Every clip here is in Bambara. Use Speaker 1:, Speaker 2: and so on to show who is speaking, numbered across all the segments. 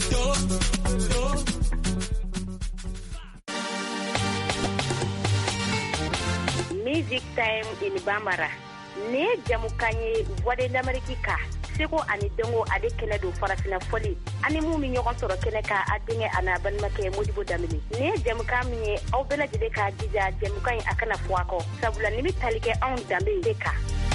Speaker 1: Music Time in Bambara. Ne jamukanye voix de l'Amérique. Seko ani dongo ade kene do farafina foli. Ani mu mi ñogon soro kene ka adinge ana ban make Modibo Damini. Ne jamuka mi aw bela jide ka dija jamukan akana fuako. Sabula ni mi talike on dambe deka.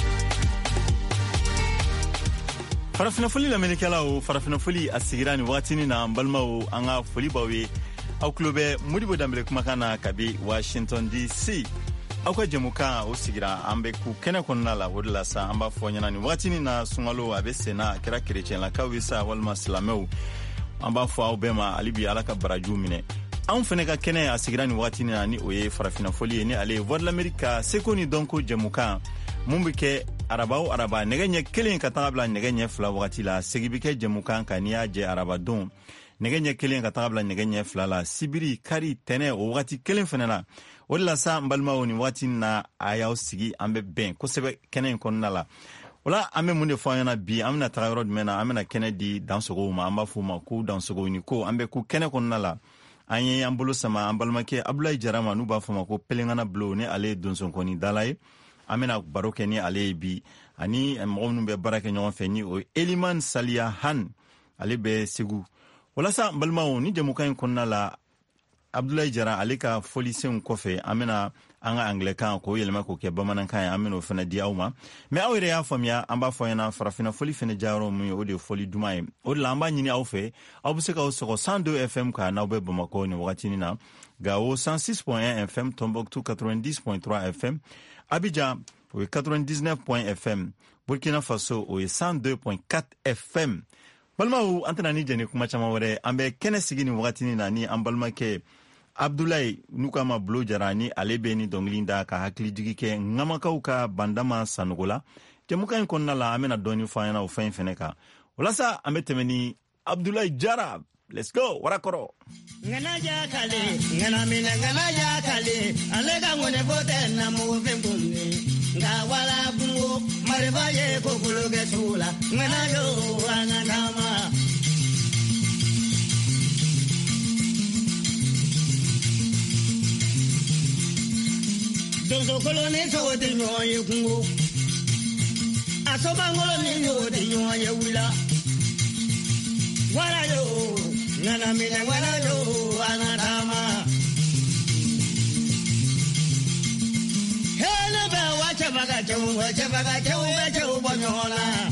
Speaker 2: Farafina foli l'Amérique la o farafina foli asigirani watini na mbalmao anga foli bawe. Aw klobe Modibo Dambe kuma kana kabi Washington DC. Auka jamuka usigira ambe ku kene konna la wodla sa amba fonyana ni watini na sungalo abesena kira kirechen la kawisa walma slameu amba fo awbema alibi alaka baraju mine an fene ka kene asigira ni watini na ni oye farafina folie ni ale vodla amerika sekoni donko jamuka mumbike araba negenye kelen ka tabla negenye fla wati la segibike jamuka kania je araba don negenye kelen ka tabla negenye fla la sibiri kari tene o wati kelen fene la wala sa mbalma woni wati na ayaw sigi ambe ben ko sebe kenen konna la wala ambe munde fanyana bi amna tayrod mena amna kennedy dansogo ma amba fuma ku dansogo ni ko ambe ku kenen konna la anye ambulo sama ambalma ke abulay jarama nu ba fuma ko pelengana blo ne ale donson koni dalay amena baroke ni ale bi ani mawnu be barake nyon feni o eliman salia han ale be sigu wala sa mbalma woni jamukan konna la Abdoulaye Jara alika folisen kofe amena anga Anglican ko yelma ko ke bamanan kan ameno fena di awma me awre ya famia amba foyana farafina foli fena jaro mu o de foli dumay o lamba nyini awfe abuseka o soko 102 FM ka na be Bamako ni wakati ni na gawo 106.1 FM Tombouctou 90.3 FM Abidjan o 99.FM Burkina Faso o 102.4 FM balmaou antanani jeni kuma chama wore ambe kene sigini wakati ni na ni ambalma ke Abdoulaye Nukama Blo Jarani alebeni donglinda ka hakli jigike ngamakaw ka bandama sanugola jamuka konna la amena doni fayana o fain feneka walasa ametemeni Abdoulaye Jara let's go warakoro
Speaker 3: ngana ja kale ngana mina ngana ja kale alega ngone bote na mu vembunni nga wala bungo maribaye ko kuluge sula ngana yo ananama Donso koloni so de nyoye kungo asoba ngoloni yo de nyoye wila wala yo ngana mina wala yo anadama hele ba wacha baga chau be chau bonyola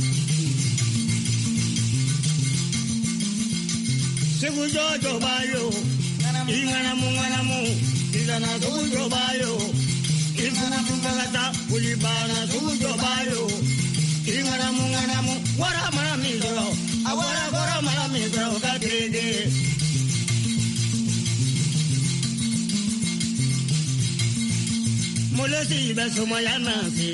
Speaker 3: segu jojo bayo ingana mu igana jojo bayo ingana mungata ulibana jojo bayo ingana mu wara mara mizro awara gora mara mizro kadege mulesi besuma yanasi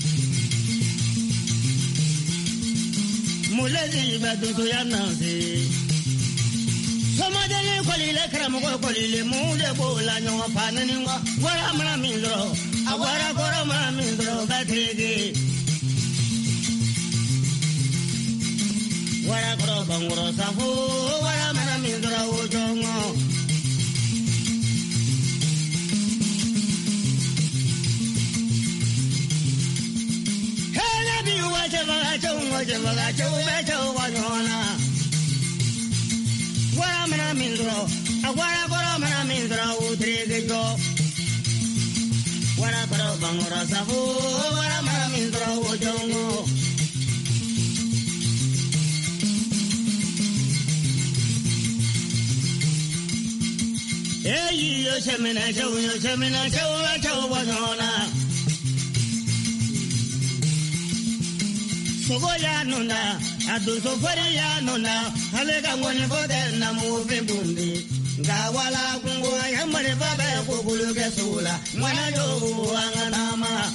Speaker 3: mulesi beduso yanasi somadele kolile kramo kolile mule bola nyo panani ngwa wara mara mizro awara gora mara mizro kadege wara gora bangoro safu wara mara mizro ojongo Wacha becho wanyona wara mana mindro awara gora mana mindro utrege wara gora bangora safu wara mana mindro ojongo eyi yo semena chau wanyona Sogoya nona, adu sofari ya nona, halega ngone bote na muve bundi. Ngawala kungo yamare babe kukuluge sula, mwana yo anganama.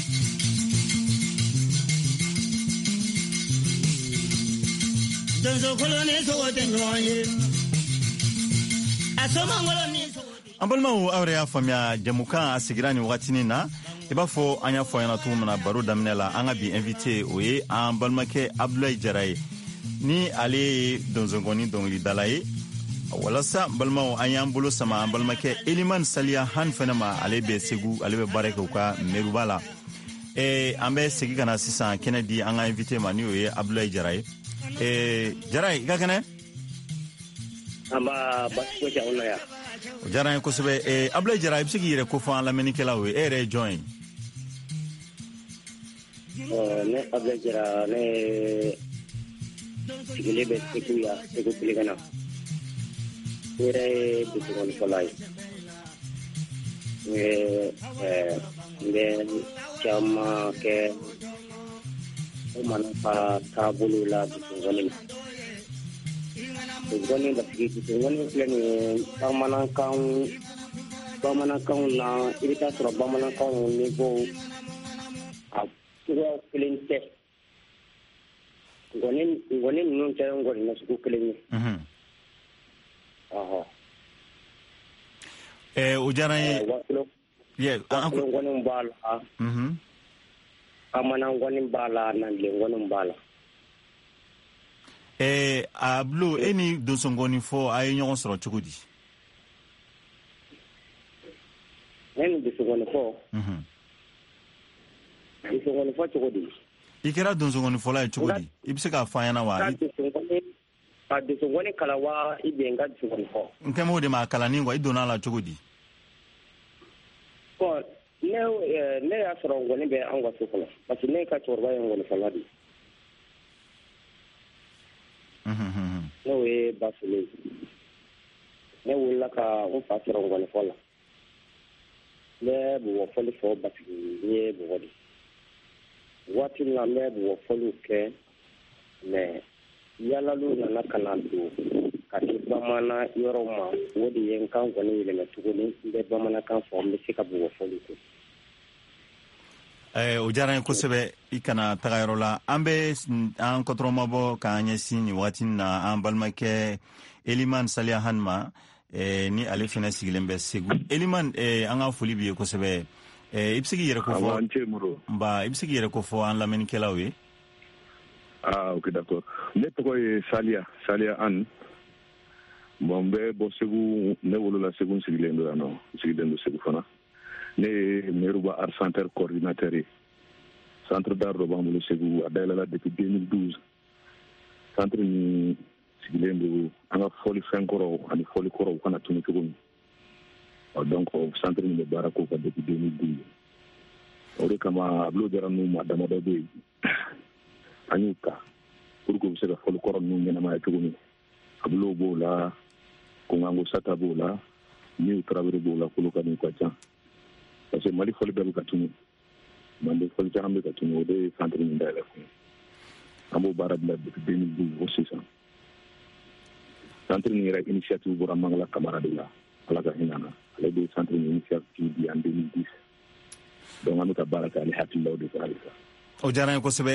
Speaker 3: Donso koloni sogote nyoye, asoma ngoloni sogote.
Speaker 2: Ambalmau awre ya famia jamuka asigirani watini na Iba fo anya fo yana tumana baro daminela anga bi invité oye ambalmake Abdoulaye Jara ni ale donzongoni dɔnkilidala ye walasa balimaw an y'an bolo sama an balimakɛ Eliman Saliya Han fɛnɛ ma ale bɛ Segu ale bɛ baara kɛ u ka mairuba la an bɛ segi ka na sisan kɛnɛ di an ka invité ma ni o ye Abdulaye Jara ye Jara i ka kɛnɛ
Speaker 4: an b'a basi foyi tɛ anw na yan
Speaker 2: o diyara n ye kosɛbɛ Abdulaye Jara i bɛ se k'i yɛrɛ kofɔ an lamɛnnikɛlaw ye e yɛrɛ ye jɔn ye
Speaker 4: ne Abdulaye Jara ne sigilen bɛ Segu ya Segu Kulikana ne yɛrɛ ye dusukɔni fɔla ye n bɛ caman kɛ bamananw ka taabolo la dusukɔni na dusukɔni basigi dusukɔni filɛ nin ye bamanankanw na i bɛ taa sɔrɔ bamanankanw niveau a cogoya kelen tɛ ngɔni ninnu tɛ ngɔni na sugu kelen ye
Speaker 2: o diyara n ye
Speaker 4: ngɔni b'a la bamanan ngɔni b'a la nangile ngɔni b'a la
Speaker 2: Ablo e ni donsongoni fɔ a ye ɲɔgɔn sɔrɔ cogo di
Speaker 4: ne ni donsongoni fɔ cogo di
Speaker 2: i kɛra donsongoni fɔla ye cogo di i bɛ se k'a fɔ an ɲɛna wa
Speaker 4: a donsongoni kala wa i bɛn n ka donsongoni fɔ
Speaker 2: n kɛmɛ o de ma kalanni quoi i donna la cogo di
Speaker 4: bon ne y'a sɔrɔ ngɔni bɛ an ka so kɔnɔ parce que ne ka cɛkɔrɔba ye ngɔni fɔla de n'o ye Basile ne wulila ka n fa sɔrɔ ngɔni fɔ la n bɛ bugɔfɔli fɔ basigi n ye bugɔ de waati min na n bɛ bugɔfɔliw kɛ mais yalaliw nana ka na don ka se bamanan yɔrɔw ma o de ye n ka ngɔni yɛlɛmɛ tuguni n bɛ bamanankan fɔ n bɛ se ka bugɔfɔliw kɛ
Speaker 2: o diyara n ye kosɛbɛ i kana taga yɔrɔ la an bɛ an kɔtɔrɔmabɔ k'an ɲɛsin nin waati na an balimakɛ Eliman Saliya Han ma ni ale fɛnɛ sigilen bɛ Segu Eliman an ka foli b'i ye kosɛbɛ i bɛ se k'i yɛrɛ kofɔ i bɛ se k'i yɛrɛ kofɔ an lamɛnnikɛlaw ye
Speaker 5: ok d'accord ne tɔgɔ ye Saliya Han bon n bɛ bɔ Segu ne wolola Segu n sigilen don yan nɔ n sigilen don Segu fana ne ye Mairuba Art Center coordinateur ye centre d'art dɔ b'an bolo Segu a dayɛlɛla depuis 2012 centre min sigilen don an ka fɔlifɛn kɔrɔw ani fɔli kɔrɔw kana tunu cogo min donc centre min bɛ baara k'o kan depuis 2012 o de kama Ablo Jara ninnu maa damadɔ bɛ yen an y'u ta pour que u bɛ se ka fɔli kɔrɔ ninnu ɲɛnamaya cogo min Ablo b'o la Kongango Sata b'o la Niu Tarawele b'o la Kolokani ka ca parce que Mali fɔli bɛɛ bɛ ka tunu Mali fɔli caman bɛ ka tunu o de ye centre min dayɛlɛ kun an b'o baara bila depuis 2012 o sisan centre min yɛrɛ initiative bɔra Mangala Kamara de la Ala ka hinɛ na ale de ye centre min initiative di en 2010 donc an bɛ ka baara kɛ ale hakililaw de fɛ halisa
Speaker 2: o diyara n ye kosɛbɛ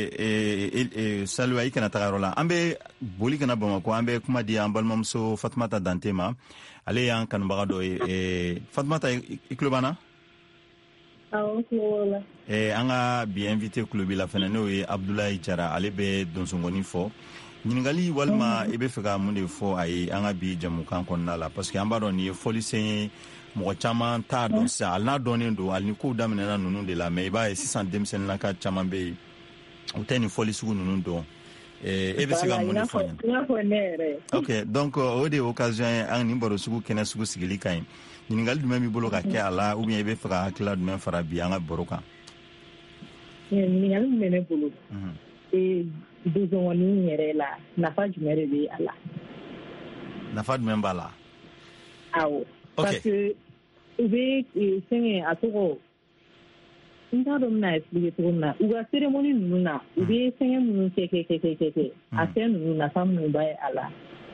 Speaker 2: Saliya i kana taga yɔrɔ la an bɛ boli kana Bamakɔ an bɛ kuma di an balimamuso Fatumata Dante ma ale y'an kanubaga dɔ ye Fatumata i tulo b'an na
Speaker 6: awɔ n tulo b'o la
Speaker 2: an ka bi invité tulo b'i la fɛnɛ n'o ye Abdulaye Jara ale bɛ donsongoni fɔ ɲininkali walima i bɛ fɛ ka mun de fɔ a ye an ka bi jamukan kɔnɔna la parce que an b'a dɔn nin ye fɔlisen ye mɔgɔ caman t'a dɔn sisan hali n'a dɔnnen don hali ni kow daminɛna ninnu de la mais i b'a ye sisan denmisɛnninlaka caman bɛ yen u tɛ nin fɔli sugu ninnu dɔn e bɛ se ka mun de fɔ ɲɛna
Speaker 6: i n'a fɔ ne yɛrɛ
Speaker 2: ok donc o de ye occasion ye an nin baro sugu kɛnɛ sugu sigili ka ɲi ɲininkali jumɛn b'i bolo ka kɛ a la ou bien i bɛ fɛ ka hakilila jumɛn fara bi an ka baro kan
Speaker 6: ɲininkali min bɛ ne bolo donsongoni yɛrɛ la nafa jumɛn de bɛ a la
Speaker 2: nafa jumɛn b'a la
Speaker 6: awɔ parce que u bɛ fɛngɛ a tɔgɔ n t'a dɔn n bɛna expliquer cogo min na u ka cérémonie ninnu na u bɛ fɛngɛ minnu kɛ a fɛn ninnu nafa minnu b'a ye a la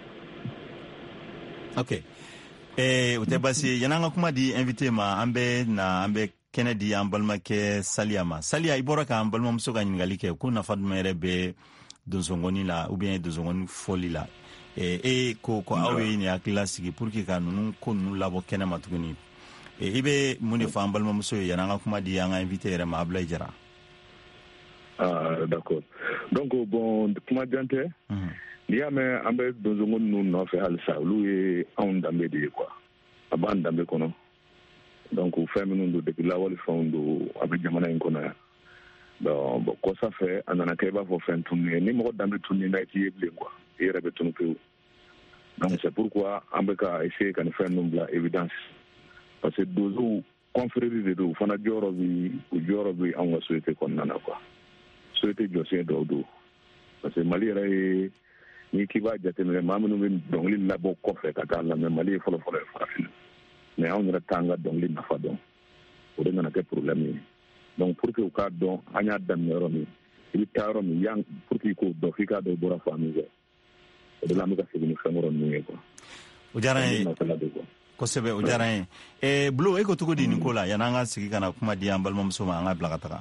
Speaker 2: ok o tɛ baasi ye yan'an ka kuma di invité ma an bɛ kɛnɛ di an balimakɛ Saliya ma Saliya i bɔra k'an balimamuso ka ɲininkali kɛ ko nafa jumɛn yɛrɛ bɛ donsongoni la ou bien donsongoni fɔli la ko aw ye nin hakilila sigi pour que ka ninnu ko ninnu labɔ kɛnɛ ma tuguni i bɛ mun de fɔ an balimamuso ye yan'an ka kuma di an ka invité yɛrɛ ma Abdulaye Jara
Speaker 5: D'accord. Donc bon kuma jante n'i y'a mɛn an bɛ donsoŋo ninnu nɔfɛ halisa olu ye anw danbe de ye quoi a b'an danbe kɔnɔ donc fɛn minnu don depuis lawale fɛnw don a bɛ jamana in kɔnɔ yan bon kɔsa fɛ a nana kɛ i b'a fɔ fɛn tunni ye ni mɔgɔ danbe tunni na i t'i ye bilen quoi i yɛrɛ bɛ tunu pewu donc c'est pourquoi an bɛ ka essayer ka nin fɛn ninnu bila évidence parce que donsow confrérie de don u fana jɔyɔrɔ bɛ anw ka société kɔnɔna na quoi société jɔsen dɔw don parce que Mali yɛrɛ ye ni k'i b'a jateminɛ maa minnu bɛ dɔnkili labɔ kɔfɛ ka taa lamɛn Mali ye fɔlɔ ye farafin mais anw yɛrɛ t'an ka dɔnkili nafa dɔn o de nana kɛ problème ye donc pour que u k'a dɔn an y'a daminɛ yɔrɔ min i bɛ taa yɔrɔ min yan pour que i k'o dɔn f'i k'a dɔn i bɔra fan min fɛ o de la an bɛ ka segin ni fɛn kɔrɔ ninnu ye quoi.
Speaker 2: O diyara n ye kosɛbɛ o diyara n ye Bulo e ko cogo di nin ko la yan'an ka sigi ka na kuma di an balimamuso ma an ka bila ka taga.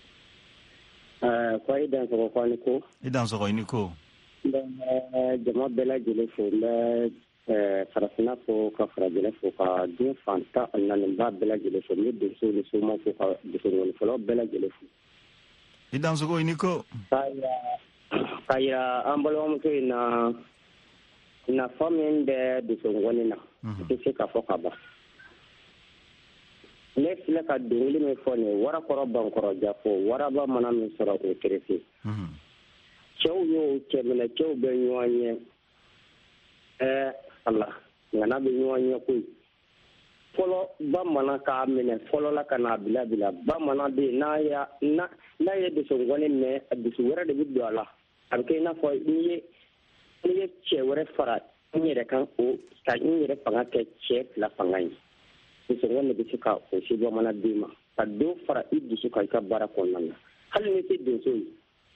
Speaker 4: Ko i dansɔgɔ ko ani ko.
Speaker 2: I dansɔgɔ i ni ko.
Speaker 4: Jama bɛɛ lajɛlen fo n bɛ farafinna fo ka farajɛlen fo ka diɲɛ fan 14 bɛɛ lajɛlen fo n bɛ donsow ni somaw fo ka donsogɔnifɔlaw bɛɛ lajɛlen fo.
Speaker 2: I dansɔgɔ i ni ko.
Speaker 4: Ka yira an balimamuso in na nafa min bɛ donsogɔni na i tɛ se k'a fɔ ka ban. Ne filɛ ka dɔnkili min fɔ nin ye warakɔrɔ bankɔrɔja fo waraba mana min sɔrɔ o terese cɛw y'o cɛ minɛ cɛw bɛ ɲɔgɔn ɲɛ ala ŋana bɛ ɲɔgɔn ɲɛ koyi fɔlɔ bamanan k'a minɛ fɔlɔ la ka n'a bila bamanan bɛ yen n'a ye dusukɔni minɛ dusu wɛrɛ de bɛ don a la a bɛ kɛ i n'a fɔ n'i ye cɛ wɛrɛ fara n yɛrɛ kan ka n yɛrɛ fanga kɛ cɛ 2 fanga ye dusukɔni de bɛ se ka o si bamanan den ma ka dɔ fara i dusu kan i ka baara kɔnɔna na hali ni tɛ donso ye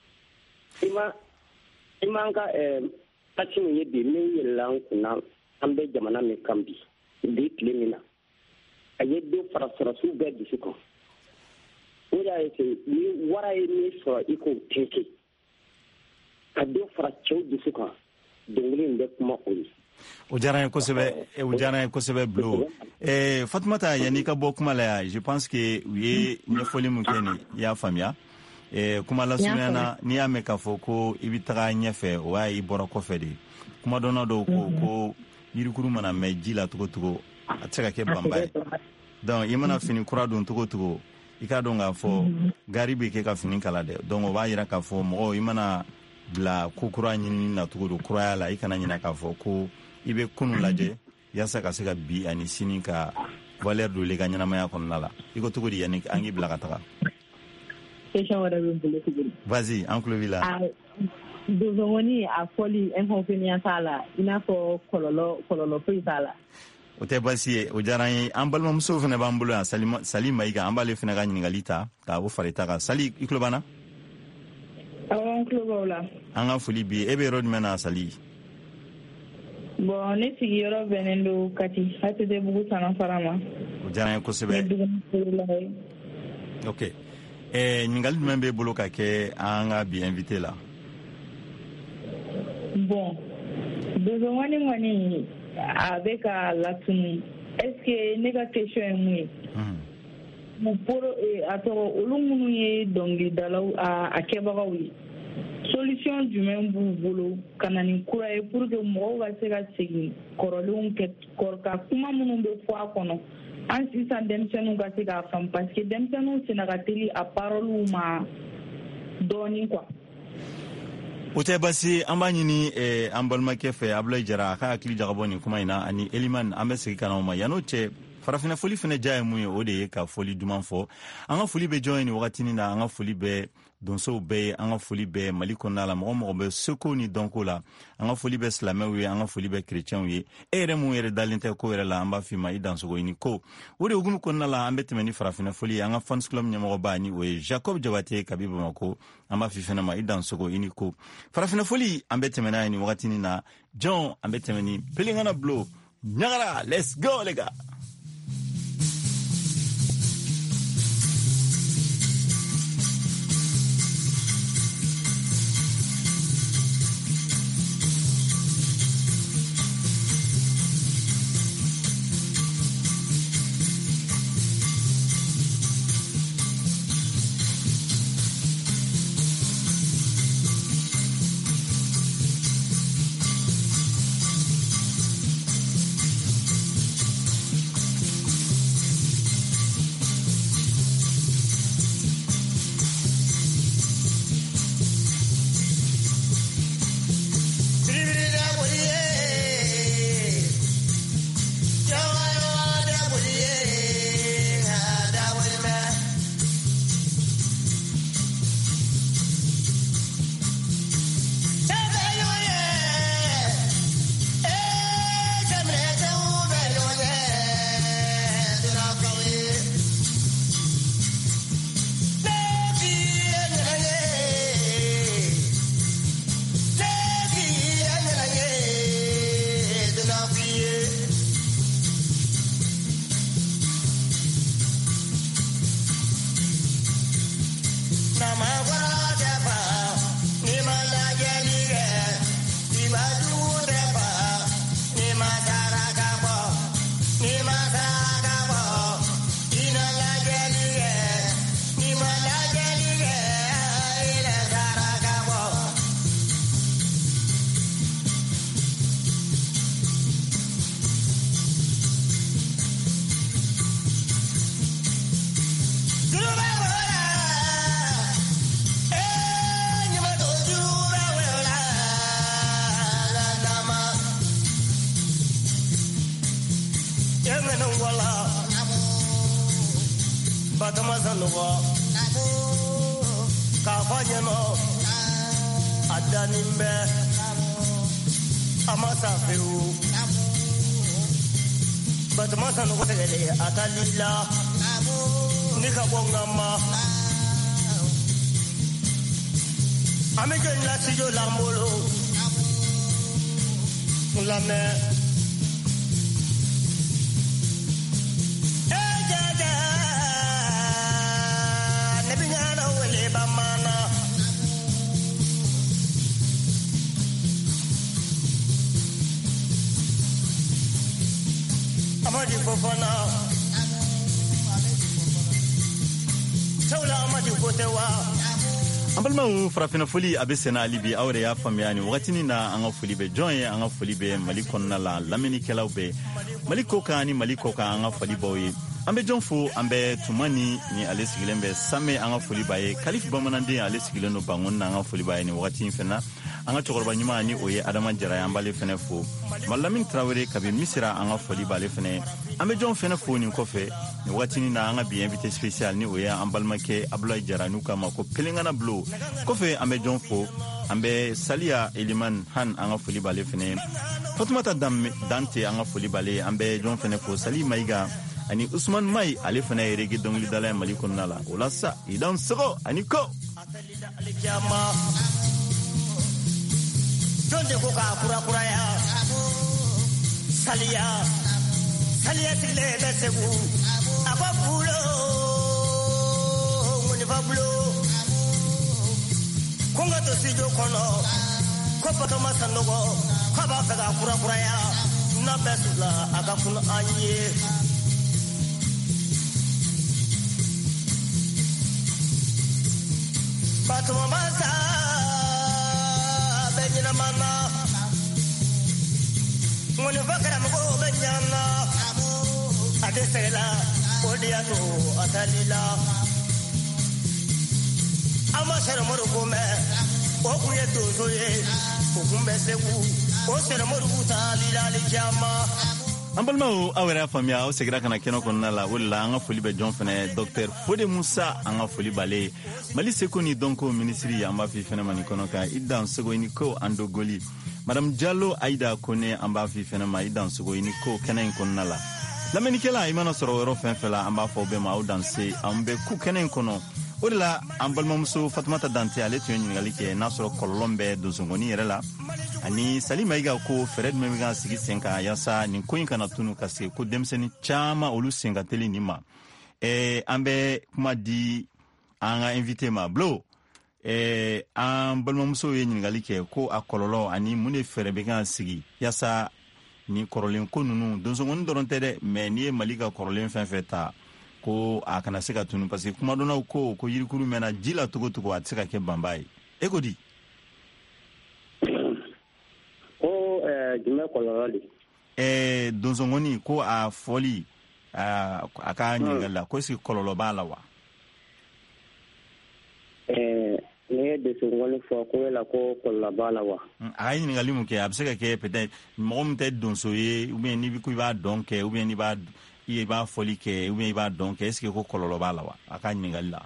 Speaker 4: i m'an ka pati min ye bi min yɛlɛla an kunna an bɛ jamana min kan bi tile min na a ye dɔ fara sɔrɔsiw bɛɛ dusu kan o de y'a ye ni wara ye min sɔrɔ i k'o tɛnke ka dɔ fara cɛw dusu kan dɔnkili in bɛ kuma o ye.
Speaker 2: O diyara n ye kosɛbɛ Bulo. Fatumata yan'i ka bɔ kuma la yan je pense que u ye ɲɛfɔli min kɛ nin i y'a faamuya. Kuma lasurunya na n'i y'a mɛn k'a fɔ ko i bɛ taga ɲɛfɛ o y'a i bɔra kɔfɛ de kuma dɔnna dɔw ko yirikuru mana mɛn ji la cogo cogo a tɛ se ka kɛ banba ye donc i mana fini kura don cogo cogo i k'a dɔn k'a fɔ gari bɛ kɛ ka fini kala dɛ donc o b'a jira k'a fɔ mɔgɔw i mana bila ko kura ɲinini na cogo don kuraya la i kana ɲinɛ k'a fɔ ko i bɛ kunu lajɛ yaasa ka se ka bi ani sini ka valeur don i ka ɲɛnamaya kɔnɔna la i ko cogo di yanni an k'i bila ka taga.
Speaker 6: Question wɛrɛ bɛ n bolo tuguni.
Speaker 2: Vas-y an tulo b'i la.
Speaker 6: Donsogɔni a fɔli inconvénient t'a la i n'a fɔ kɔlɔlɔ foyi t'a la.
Speaker 2: O tɛ baasi ye o diyara n ye an balimamuso fana b'an bolo yan Sali Mayiga an b'ale fana ka ɲininkali ta k'a o fara i ta kan Sali i tulo b'an na.
Speaker 7: Awɔ n tulo b'aw la.
Speaker 2: An ka foli bi e bɛ yɔrɔ jumɛn na Sali.
Speaker 7: Bon ne sigiyɔrɔ bɛnnen don Kati ATT Sanafara ma.
Speaker 2: O diyara n ye kosɛbɛ. Ok. Ɲininkali jumɛn b'e bolo ka kɛ an ka bi invité la.
Speaker 7: Bon donsogɔni kɔni a bɛ ka latunu est-ce que ne ka question ye mun ye. A tɔgɔ olu minnu ye dɔnkilidalaw a kɛbagaw ye solution jumɛn b'u bolo ka na ni kura ye pour que mɔgɔw ka se ka segin kɔrɔlenw ka kuma minnu bɛ fɔ a kɔnɔ an sisan denmisɛnninw ka se k'a faamu parce que denmisɛnninw sena ka teli a parole ma dɔɔnin quoi.
Speaker 2: O tɛ basi an b'a ɲini an balimakɛ fɛ Abulayi Jara a ka hakili jagabɔ nin kuma in na ani Eliman an bɛ segin ka na o ma yan'o cɛ farafinna foli fana diya ye mun ye o de ye ka foli duman fɔ an ka foli bɛ jɔn ye nin wagatinin na an ka foli bɛ donsow bɛɛ ye an ka foli bɛ Mali kɔnɔna la mɔgɔ bɛ seko ni dɔnko la an ka foli bɛ silamɛw ye an ka foli bɛ kerecɛnw ye e yɛrɛ mun yɛrɛ dalen tɛ ko yɛrɛ la an b'a f'i ma i dansogo i ni ko o de hukumu kɔnɔna la an bɛ tɛmɛ ni farafinna foli ye an ka fans club ɲɛmɔgɔba ni o ye Jacob Jabate kabi Bamako an b'a f'i fana ma i dansogo i ni ko farafinna foli an bɛ tɛmɛ n'a ye nin wagatinin na jɔn an bɛ tɛmɛ ni Pelingana Bulo ɲagara let's go les gars.
Speaker 3: wala batama sanuwa kafanyeno adanimbe amasafeu batama sanuwa tegele atalila nikabongama ameke la tijo lambolo lame ejaja nebinyana wele bamana amadi fofana tawla amadi kotewa
Speaker 2: Ambalma farafina foli abesena alibi awre ya famiani wakati na anga foli be joye anga foli be maliko na la lamini kelaw be maliko kani maliko ka anga foli boy ambe jonfu ambe tumani ni ale sigilembe same anga foli baye kalif bamanande ale sigileno bangon na anga foli baye ni wakati fena anga chokoroba nyima ni oye adama jara ambale fene fo malamin trawere kabe misira anga foli bale fene ambe jon fene fo ni kofe ni wakati na anga bi invité spécial ni oye ambalma ke abdoulaye jara nuka mako pelengana blo kofe ambe jon fo ambe salia eliman han anga foli bale fene fatumata dante anga foli bale ambe jon fene fo sali maiga ani Usman Mai ale fana yeregi dongli dala maliko nala olasa idan sego ani ko
Speaker 3: jonde ko ka kura ya salia tile besegu ababulo ngone babulo konga to sijo kono ko pato masanogo ko ba ka kura ya na besula akakun anye Fatuma Masa Benjina Mana Ngoni Bakara Mgo Benjana Adesela Odiato Atalila Amasera Morukume Okuye Tozoye Okumbe Segu Osera Morukuta Lila Lijama
Speaker 2: Ambalma awera famia o segira kana keno konna la wala anga foli be jon fene Dr Fode Musa anga foli bale mali sekoni donko ministry amba fi fene mani kono ka idan sogo ni ko ando goli madame Diallo Aida Kone amba fi fene ma idan sogo ni ko kenen konna la lameni kela imana soro wero fen fela amba fo be ma o danse ambe ku kenen kono odela ambalma muso Fatumata Dante ale tuni ngali ke nasoro kolombe dozongoni yerela ani Salima iga ko Fred Memiga sigi senka yasa ni ko inka na tunu kasi ko demseni chama olu senga teli nima ambe kuma di anga invité ma blo ambalma muso ye ngali ke ko akololo ani mune Fere Bega sigi yasa ni korolen ko nunu dozongoni doronte de mais ni malika korolen fen feta ko akana seka tunu parce que kuma dona ko yirikuru mena jila togo atseka ke bambai ekodi
Speaker 4: jume koloroli
Speaker 2: donzongoni ko a foli aka nyingala ko si kololo bala wa
Speaker 4: ne de songoni fo ko la ko kololo bala wa
Speaker 2: ay ngali mu ke abseka ke peut-être mom te donsoye ou bien ni bi ku ba donc ou bien ni ba i ba foli ke ou bien i ba donc est-ce que ko kololo bala wa aka nyingala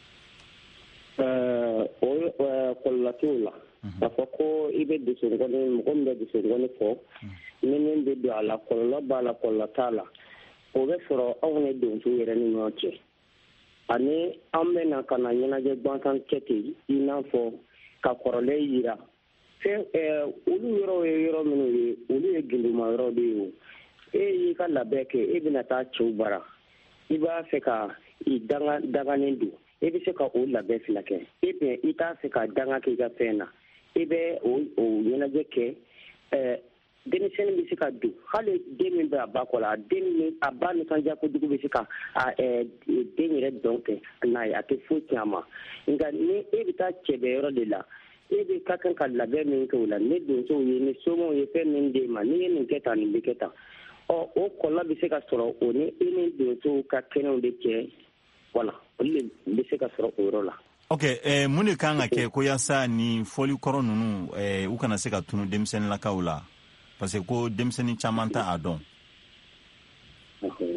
Speaker 4: kololo tula dafa ko ibe de songoni mo gombe de songoni fo nenen de do ala kololo bala kololo tala o be foro awne don to yere ni noche ani ambe na kana nyana je bantan kete ina fo ka korole yira fe ulu yoro minu ulu e gindu ma yoro de yi ka labeke e bina ta chubara iba fe ka i danga nendu e bi se ka o labe filake e be ita se ka danga ke ga pena ibe o nyana je ke denisen bi se ka du hale demi ba bakola demi abani kanja ko dugu bi se ka demi re donc na ya ke fu tiama nga ni e bi ta chebe yoro de la e bi ka kan ka labe min ko la ne do so ye ni somo ye fe min de ma ni ni keta ni bi keta o kola bi se ka soro o ni ni do so ka kenu de ke wala le bi se ka soro o la.
Speaker 2: Ok, muni kanga ke ko yasa ni foli koro nunu u kana se ka tunu demsen la kaula parce que ko demseni chamanta adon.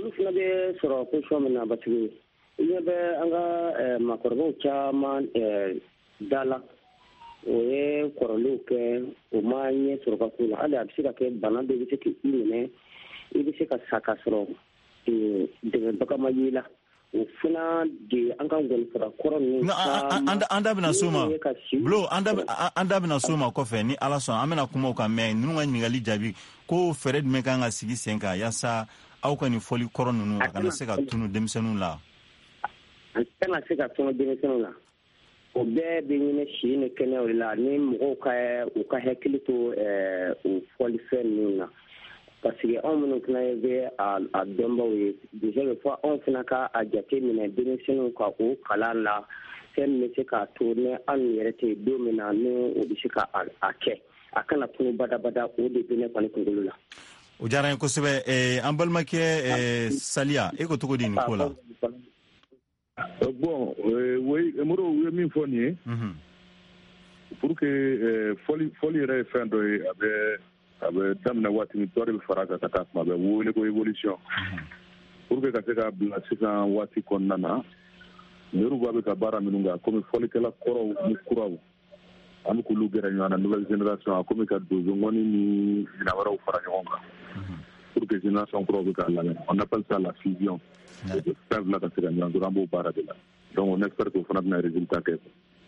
Speaker 4: olu fana bɛ sɔrɔ position min na batigi ɲɛ bɛ an ka maakɔrɔbaw caman da la o ye kɔrɔlenw kɛ o ma ɲɛ sɔrɔ ka ko la hali a bɛ se ka kɛ bana dɔ bɛ se k'i minɛ i bɛ se ka sa ka sɔrɔ dɛmɛbaga ma y'i la o fana de an ka ngɔnifɔra kɔrɔ ninnu
Speaker 2: an da bɛna so ma Bulo an da bɛna so ma kɔfɛ ni Ala sɔn an bɛna kuma o kan mais ninnu ka ɲininkali jaabi ko fɛɛrɛ jumɛn kan ka sigi sen kan yaasa aw ka nin fɔli kɔrɔ ninnu a kana se ka tunu denmisɛnninw la
Speaker 4: an tɛna se ka tunu denmisɛnninw la o bɛɛ bɛ ɲini si ni kɛnɛyaw de la ni mɔgɔw ka hakili to o fɔlifɛn ninnu na parce que anw minnu fana bɛ a dɔnbaw ye déjà bɛ fɔ anw fana ka a jate minɛ denmisɛnninw ka o kalan la fɛn min bɛ se k'a to ni anw yɛrɛ tɛ don min na ni o bɛ se ka a kɛ a kana tunu badabada o de bɛ ne kɔni kunkolo la.
Speaker 2: o diyara n ye kosɛbɛ an balimakɛ Saliya e ko cogo di nin ko la.
Speaker 5: Bon, Moro ye min fɔ nin ye pour que fɔli yɛrɛ ye fɛn dɔ ye a bɛ daminɛ waati min dɔ de bɛ fara kan ka taa kuma bɛɛ wele ko évolution pour que ka se ka bila sisan waati kɔnɔna na Yoruba bɛ ka baara minnu kɛ komi fɔlikɛla kɔrɔw ni kuraw an bɛ k'olu gɛrɛ ɲɔgɔn na nouvelle génération a komi ka donsongɔni ni ɲina wɛrɛw fara ɲɔgɔn kan pour que génération kuraw bɛ k'a lamɛn on appelle ça la fusion fɛn fila ka se ka ɲɔgɔn sɔrɔ an b'o baara de la donc on espère que o fana bɛna résultat kɛ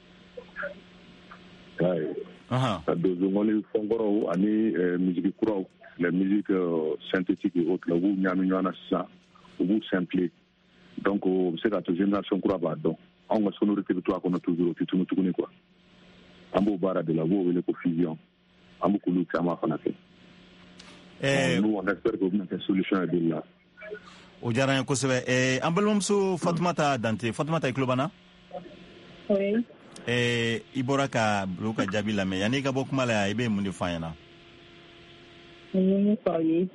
Speaker 5: ka donsongɔni fɔnkɔrɔw ani musique kuraw les musiques synthétiques et autres la u b'u ɲagami ɲɔgɔn na sisan u b'u simpler donc o bɛ se ka to génération kura b'a dɔn anw ka sonorité bɛ to a kɔnɔ toujours o tɛ tunu tuguni quoi an b'o baara de la u b'o wele ko fusion an bɛ k'olu caman fana kɛ nous on espère que o bɛna kɛ solution ye de la.
Speaker 2: o diyara n ye kosɛbɛ an balimamuso Fatumata Dante Fatumata i tulo b'an na.
Speaker 6: oui.
Speaker 2: I bɔra ka Bulo ka jaabi lamɛn yanni i ka bɔ kuma la i bɛ mun de fɔ an ɲɛna.
Speaker 6: n ye min fɔ aw ye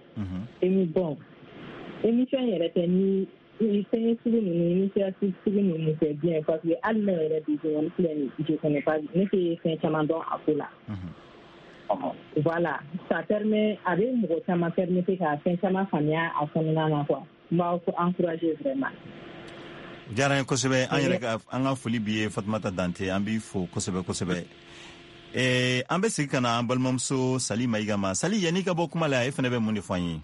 Speaker 6: émission yɛrɛ tɛ ni fɛn sugu ninnu initiative sugu ninnu c'est bien parce que hali ne yɛrɛ de jɔn filɛ nin je connais pas ne tɛ fɛn caman dɔn a ko la. Voilà ça permet a bɛ mɔgɔ caman permettre ka fɛn caman faamuya a kɔnɔna na quoi n b'aw encourager vraiment.
Speaker 2: o diyara n ye kosɛbɛ an yɛrɛ an ka foli b'i ye Fatumata Dante an b'i fo kosɛbɛ kosɛbɛ an bɛ segin ka na an balimamuso Sali Mayiga ma Sali yanni i ka bɔ kuma la e fana bɛ mun de fɔ an ye.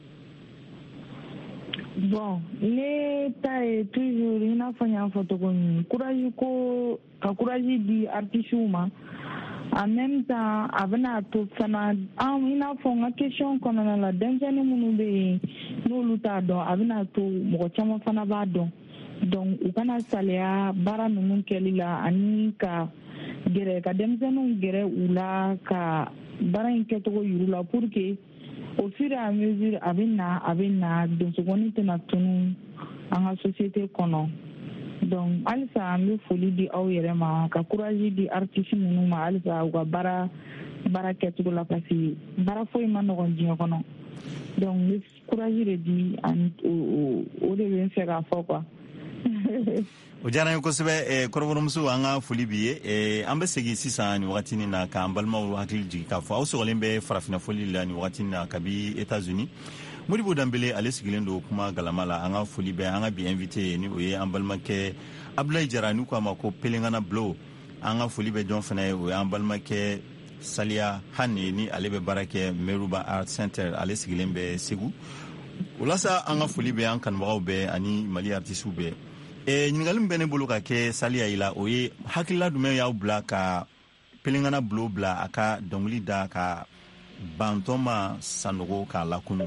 Speaker 7: Bon, ne ta ye toujours i n'a fɔ n y'a fɔ cogo min courage ko ka courage di artistes ma en même temps a bɛna to fana i n'a fɔ n ka question kɔnɔna la denmisɛnnin minnu bɛ yen n'olu t'a dɔn a bɛna to mɔgɔ caman fana b'a dɔn donc u kana saliya baara ninnu kɛli la ani ka denmisɛnninw gɛrɛ u la ka baara in kɛcogo yiru la pour que au fur et à mesure a bɛ na donsogɔni tɛna tunu an ka société kɔnɔ donc halisa an bɛ foli di aw yɛrɛ ma ka courage di artiste ninnu ma halisa u ka baara kɛcogo la parce que baara foyi ma nɔgɔn diɲɛ kɔnɔ donc n bɛ courage de di o de bɛ n fɛ k'a fɔ quoi.
Speaker 2: o diyara n ye kosɛbɛ kɔrɔbɔrɔmuso an ka foli b'i ye an bɛ segin sisan nin wagatinin na k'an balimaw hakili jigin k'a fɔ aw sɔgɔlen bɛ farafina foli la nin wagatinin na kabi États-Unis Modibo Dambele ale sigilen don kuma galama la an ka foli bɛ an ka bi invité ni o ye an balimakɛ Abdoulaye Jara n'u k'a ma ko Pelengana Bulo an ka foli bɛ jɔn fana ye o ye an balimakɛ Saliya Hane ni ale bɛ baara kɛ Meruba Art Center ale sigilen bɛ Segu o la sa an ka foli bɛ an kanubagaw bɛɛ ani Mali artistes bɛɛ ɲininkali min bɛ ne bolo ka kɛ Saliya yi la o ye hakilila jumɛn y'aw bila ka Pelengana Bulo bila a ka dɔnkili da ka bantɔma sanogo k'a lakunu.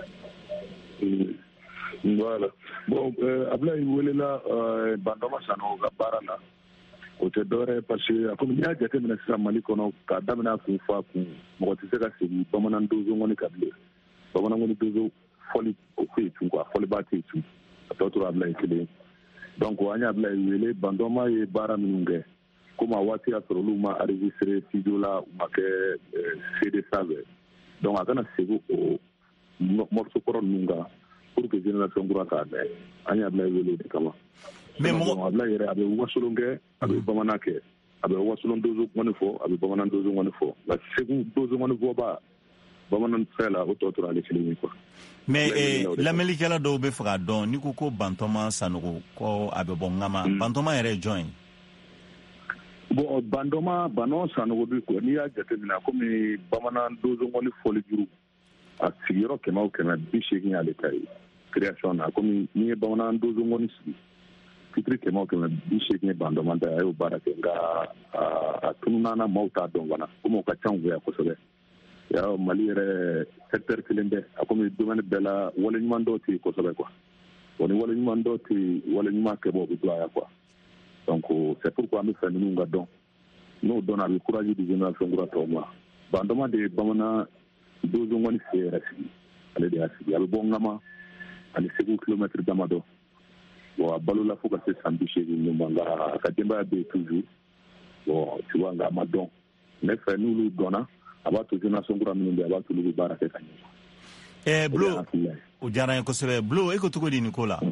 Speaker 5: Voilà. Bon, Abdoulaye welela bantɔma sanogo ka baara la o tɛ dɔwɛrɛ parce que comme n'i y'a jateminɛ sisan Mali kɔnɔ k'a daminɛ a kun fɔ a kun mɔgɔ tɛ se ka segin bamanan donsongɔni kan bilen bamanangɔni donso fɔli o tɛ yen tun quoi fɔliba tɛ yen tun a tɔ tora Abdoulaye kelen donc an y'a Abdoulaye wele bantɔma ye baara minnu kɛ komi a waati y'a sɔrɔ olu ma enregistré studio la u ma kɛ CD sanfɛ donc a kana segin o morceau kɔrɔ ninnu kan pour que génération kura k'a mɛn an y'a Abdoulaye wele o de kama. mais Abdoulaye yɛrɛ a bɛ wasolon kɛ a bɛ bamanan kɛ a bɛ wasolon donsongɔni fɔ a bɛ bamanan donsongɔni fɔ nka Segu donsongɔni fɔba bamanan fɛ la o tɔ tora ale kelen ye quoi.
Speaker 2: Mais lamɛnnikɛla dɔw bɛ fɛ ka dɔn ni ko Bantɔma Sanogo ko a bɛ bɔ Ngama, Bantɔma yɛrɛ ye jɔn ye?
Speaker 5: Bon Bantɔma Sanogo bi ko n'i y'a jateminɛ komi bamanan dozongɔni fɔli juru a sigiyɔrɔ 100 ale ta ye création na komi n'i ye bamanan dozongɔni sigi fitiri 100 Bantɔma ta a y'o baara kɛ nka a tununana maaw t'a dɔn fana komi o ka ca u fɛ yan kosɛbɛ. Ya Mali yɛrɛ secteur kelen bɛɛ a komi domaine bɛɛ la waleɲuman dɔw tɛ yen kosɛbɛ quoi. Bon ni waleɲuman dɔw tɛ yen waleɲuman kɛbagaw bɛ to a la quoi. Donc c'est pourquoi an bɛ fɛ ninnu ka dɔn n'o dɔnna a bɛ courage di génération kura tɔw ma. Bantɔma de ye bamanan dozongɔni se yɛrɛ sigi ale de y'a sigi a bɛ bɔ Ngama ani Segu kilomètre damadɔ. Bon a balola fo ka se san 80 ɲɔgɔn nka a ka denbaya bɛ yen toujours. Bon tu vois nka a ma dɔn ne fɛ n'olu dɔnna a b'a to génération kura minnu bɛ a b'a to olu bɛ baara kɛ ka ɲɛ.
Speaker 2: Blo o diyara n ye kosɛbɛ. Blo e ko cogo di nin ko la?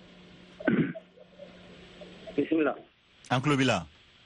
Speaker 4: Bisimila.
Speaker 2: An tulo b'i la.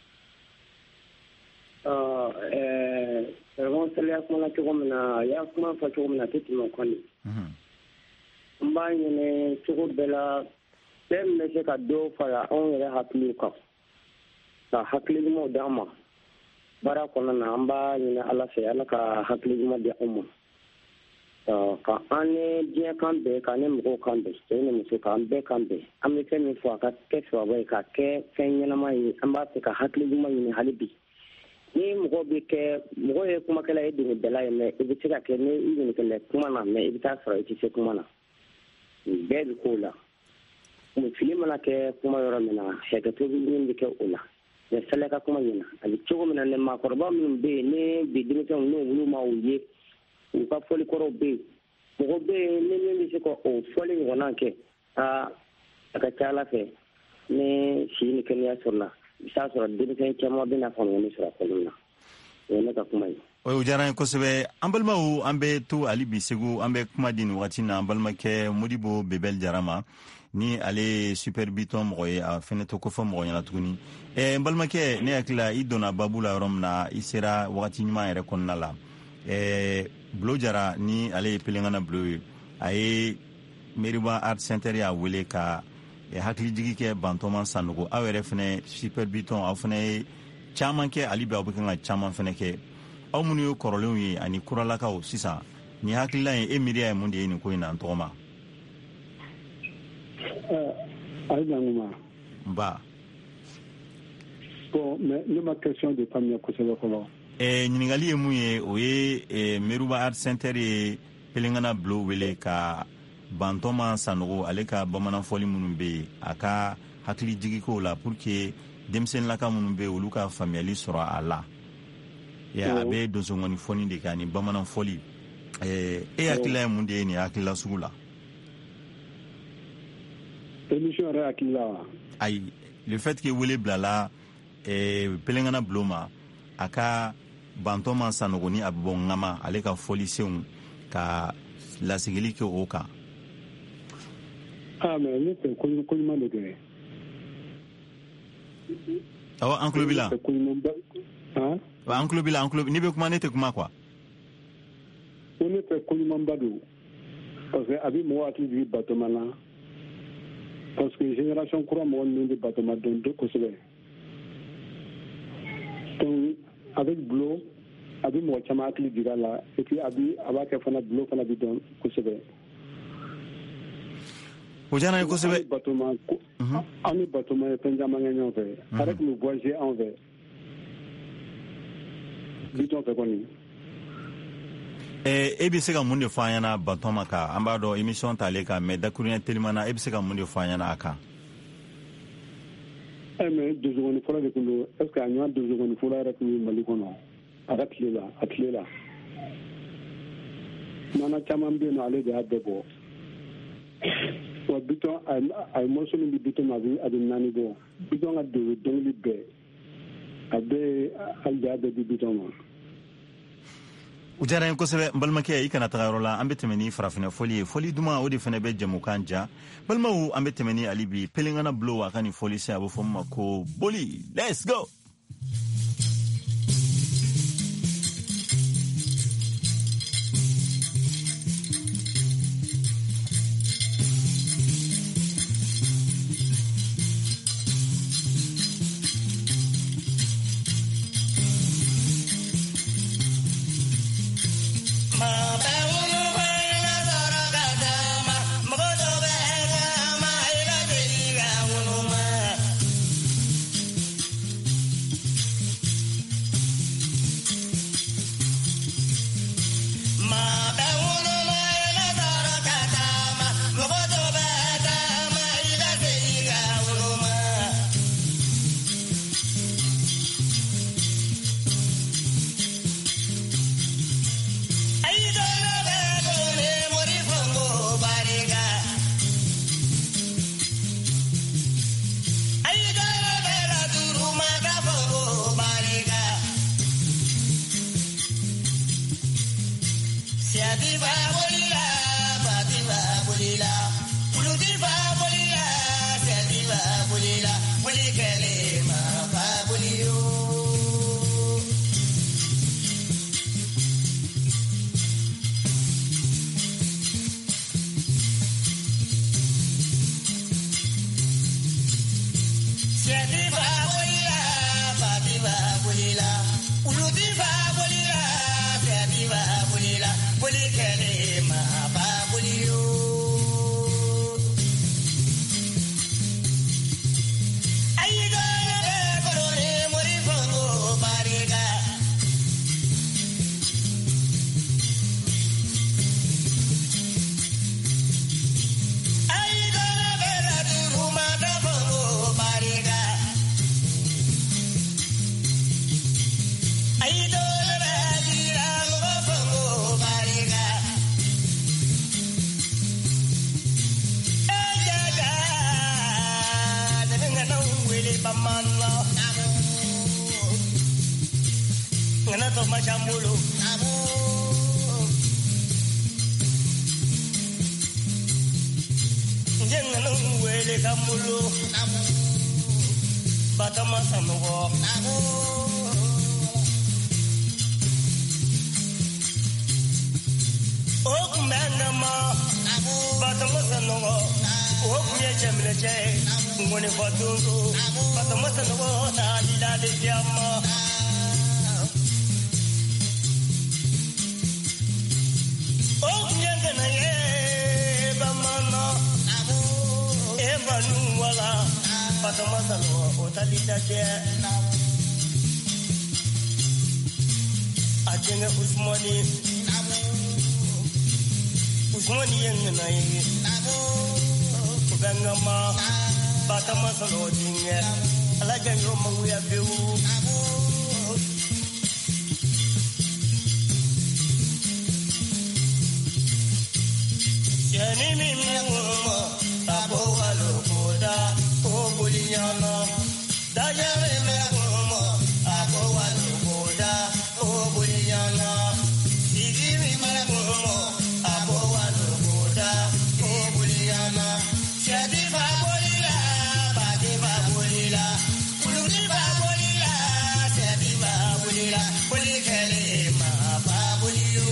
Speaker 4: Sɛbɛn kuma na cogo min na a y'a kuma fɔ cogo min na a tɛ tɛmɛ kɔni. N b'a ɲini cogo bɛɛ la bɛɛ min bɛ se ka dɔ fara anw yɛrɛ hakiliw kan ka hakili ɲumanw d'an ma baara kɔnɔna na an b'a ɲini Ala fɛ Ala ka hakili ɲuman di anw ma ka an ni diɲɛ kan bɛɛ ka ni mɔgɔw kan bɛɛ cɛ ni muso k'an bɛɛ kan bɛɛ an bɛ fɛn min fɔ a ka kɛ sababu ye ka kɛ fɛn ɲɛnama ye an b'a fɛ ka hakili ɲuman ɲini hali bi ni mɔgɔ bɛ kɛ mɔgɔ ye kumakɛla ye dɛmɛbɛla ye mɛ i bɛ se ka kɛ ni i ɲinikɛla kuma na mɛ i bɛ taa sɔrɔ i tɛ se kuma na bɛɛ bɛ k'o la fili mana kɛ kuma yɔrɔ min na hakɛto min bɛ kɛ o la mɛ sɛlɛ ka kuma ɲina a bɛ cogo min na ni maakɔrɔba minnu bɛ yen ni bi denmisɛnw n'o wulu ma o ye u ka fɔlikɔrɔw bɛ yen mɔgɔ bɛ yen ni min bɛ se ka o fɔli ɲɔgɔnna kɛ a ka ca Ala fɛ ni si ni kɛnɛya sɔrɔla i bɛ taa sɔrɔ denmisɛn caman bɛna faamuyali sɔrɔ a kɔnɔna na o ye ne ka kuma ye.
Speaker 2: O diyara n ye kosɛbɛ. An balimaw an bɛ to hali bi Segu an bɛ kuma di nin wagati na an balimakɛ Modibo Bebel Jara ma ni ale ye super biton mɔgɔ ye a fɛnɛ to kofɔ mɔgɔ ɲɛna tuguni. N balimakɛ ne hakili la i donna babu la yɔrɔ min na i sera wagati ɲuman yɛrɛ kɔnɔna la. Bulo Jara ni ale ye Pelengana Bulo ye a ye Meriba Art Center y'a wele ka hakili jigi kɛ Bantɔma Sanogo aw yɛrɛ fɛnɛ super biton aw fɛnɛ ye caman kɛ hali bi aw bɛ kan ka caman fɛnɛ kɛ aw minnu ye kɔrɔlenw ye ani kuralakaw sisan ni hakilila ye e miiriya ye mun de ye nin ko in na n tɔgɔ ma? Nba.
Speaker 8: Bon, mais ne ma question de pas mieux kosɛbɛ fɔlɔ.
Speaker 2: Ɲininkali ye mun ye o ye Meriba Art Center ye Pelengana Bulo wele ka Bantɔma Sanogo ale ka bamananfɔli minnu bɛ yen a ka hakili jigikow la pour que denmisɛnninlaka minnu bɛ yen olu ka faamuyali sɔrɔ a la. A bɛ donsongɔni fɔni de kɛ ani bamananfɔli. E hakilila ye mun de ye nin hakilila sugu la?
Speaker 8: Émission yɛrɛ hakilila wa?
Speaker 2: Ayi, le fait que wele bilala Pelengana Bulo ma a ka Bantɔma Sanogo ni a bɛ bɔ Ngama ale ka fɔlisenw ka lasigili kɛ o kan.
Speaker 8: Mais ne fɛ ko ɲuman de kɛ.
Speaker 2: Awɔ, an tulo b'i la. An tulo b'i la, n'i bɛ kuma ne tɛ kuma quoi.
Speaker 8: Ko ne fɛ ko ɲumanba don parce que a bɛ mɔgɔ hakili jigin Bantɔma na parce que génération kura mɔgɔ ninnu bɛ Bantɔma dɔn kosɛbɛ. Donc avec Bulo a bɛ mɔgɔ caman hakili jigin a la et puis a b'a kɛ fana Bulo fana bɛ dɔn kosɛbɛ.
Speaker 2: O diyara n ye kosɛbɛ.
Speaker 8: An ni Bantɔma ye fɛn caman kɛ ɲɔgɔn fɛ. Ale tun bɛ voyager anw fɛ. Bitɔn fɛ kɔni.
Speaker 2: E bɛ se ka mun de fɔ an ɲɛna Bantɔma kan an b'a dɔn émission t'ale kan mais dakuruɲɛ teliman na e bɛ se ka mun de fɔ an ɲɛna a kan?
Speaker 8: Mais donsogɔni fɔlɔ de tun don est-ce que a ɲɔgɔn donsogɔni fɔlɔ yɛrɛ tun ye Mali kɔnɔ a ka tile la mana caman bɛ yen nɔ ale de y'a bɛɛ bɔ wa Bitɔn a ye morceau min di Bitɔn ma a bɛ 4 bɔ Bitɔn ka dɔnkili bɛɛ a bɛɛ hali de y'a bɛɛ di Bitɔn ma.
Speaker 2: O diyara n ye kosɛbɛ n balimakɛ i kana taga yɔrɔ la an bɛ tɛmɛ ni farafinna fɔli ye fɔli duman o de fana bɛ jɛmukan ja balimaw an bɛ tɛmɛ ni hali bi Pelengana Bulo a ka nin fɔli se a bɛ fɔ min ma ko boli let's go.
Speaker 3: Siadiva bolila, badiva bolila, uludiva bolila, siadiva bolila, bolikele ma ba bolio. Siadiva bolila, badiva bolila, uludiva bolila, siadiva bolila, bolikele ma ba bolio. Ayido be korore mori fongo bariga. Ayido be raduru ma da fongo bariga. Ayido be dira ngo fongo bariga. Ejaga denga na wele bamala. Ngana to machamulu. Jenga na wele kamulu. Batama sanogo. Okumengama. Batama sanogo. Okumye chemleche. Ngone fatungu. Batama sanogo na lila de jama. Okumyengana ye bamana. Ebanu wala. Batama sanogo otalita je. Ajenge Usmani. Usmani yengana ye. Ugangama. Batama sanogo dinge. Alajanyo manguya bewu. Yani mimi umo abo walokoda obuliana dajare me umo abo walokoda obuliana sigi mimi umo abo walokoda obuliana shadi babolila badi babolila kuluni babolila shadi babolila bulikele ma babolio.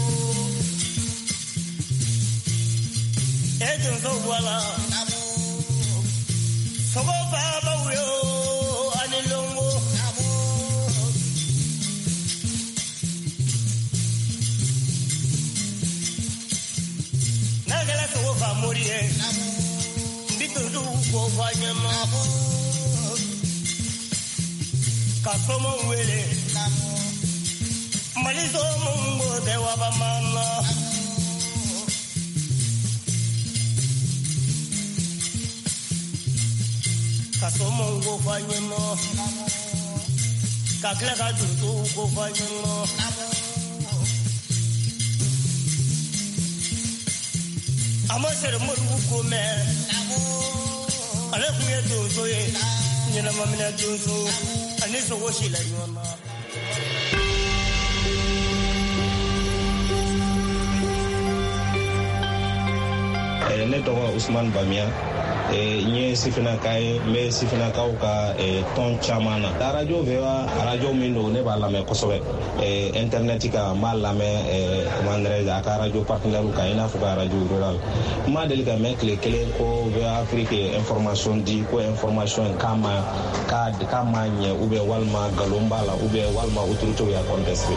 Speaker 3: Ejun so wala sogo baba yo anilongo nagala sogo fa morie bitundu ko fanyama kasomo wele malizo mungo dewa bamana. Kasomo go fanyemo, kakla ka tutu go fanyemo. Amasere moru ko me, ale kuye tutu ye, nyina mamina tutu, ani so wo shila nyoma.
Speaker 9: Ne tɔgɔ Usman Bamiya n ye sifinaka ye n bɛ sifinakaw ka tɔn caman na arajo VOA arajo min don ne b'a lamɛn kosɛbɛ internet kan n b'a lamɛn a ka arajo partenaire kan i n'a fɔ ka arajo rural n ma deli ka mɛn tile kelen ko VOA Afrique information di ko information k'a ma ɲɛ ou bien walima nkalon b'a la ou bien walima autorité y'a contesté.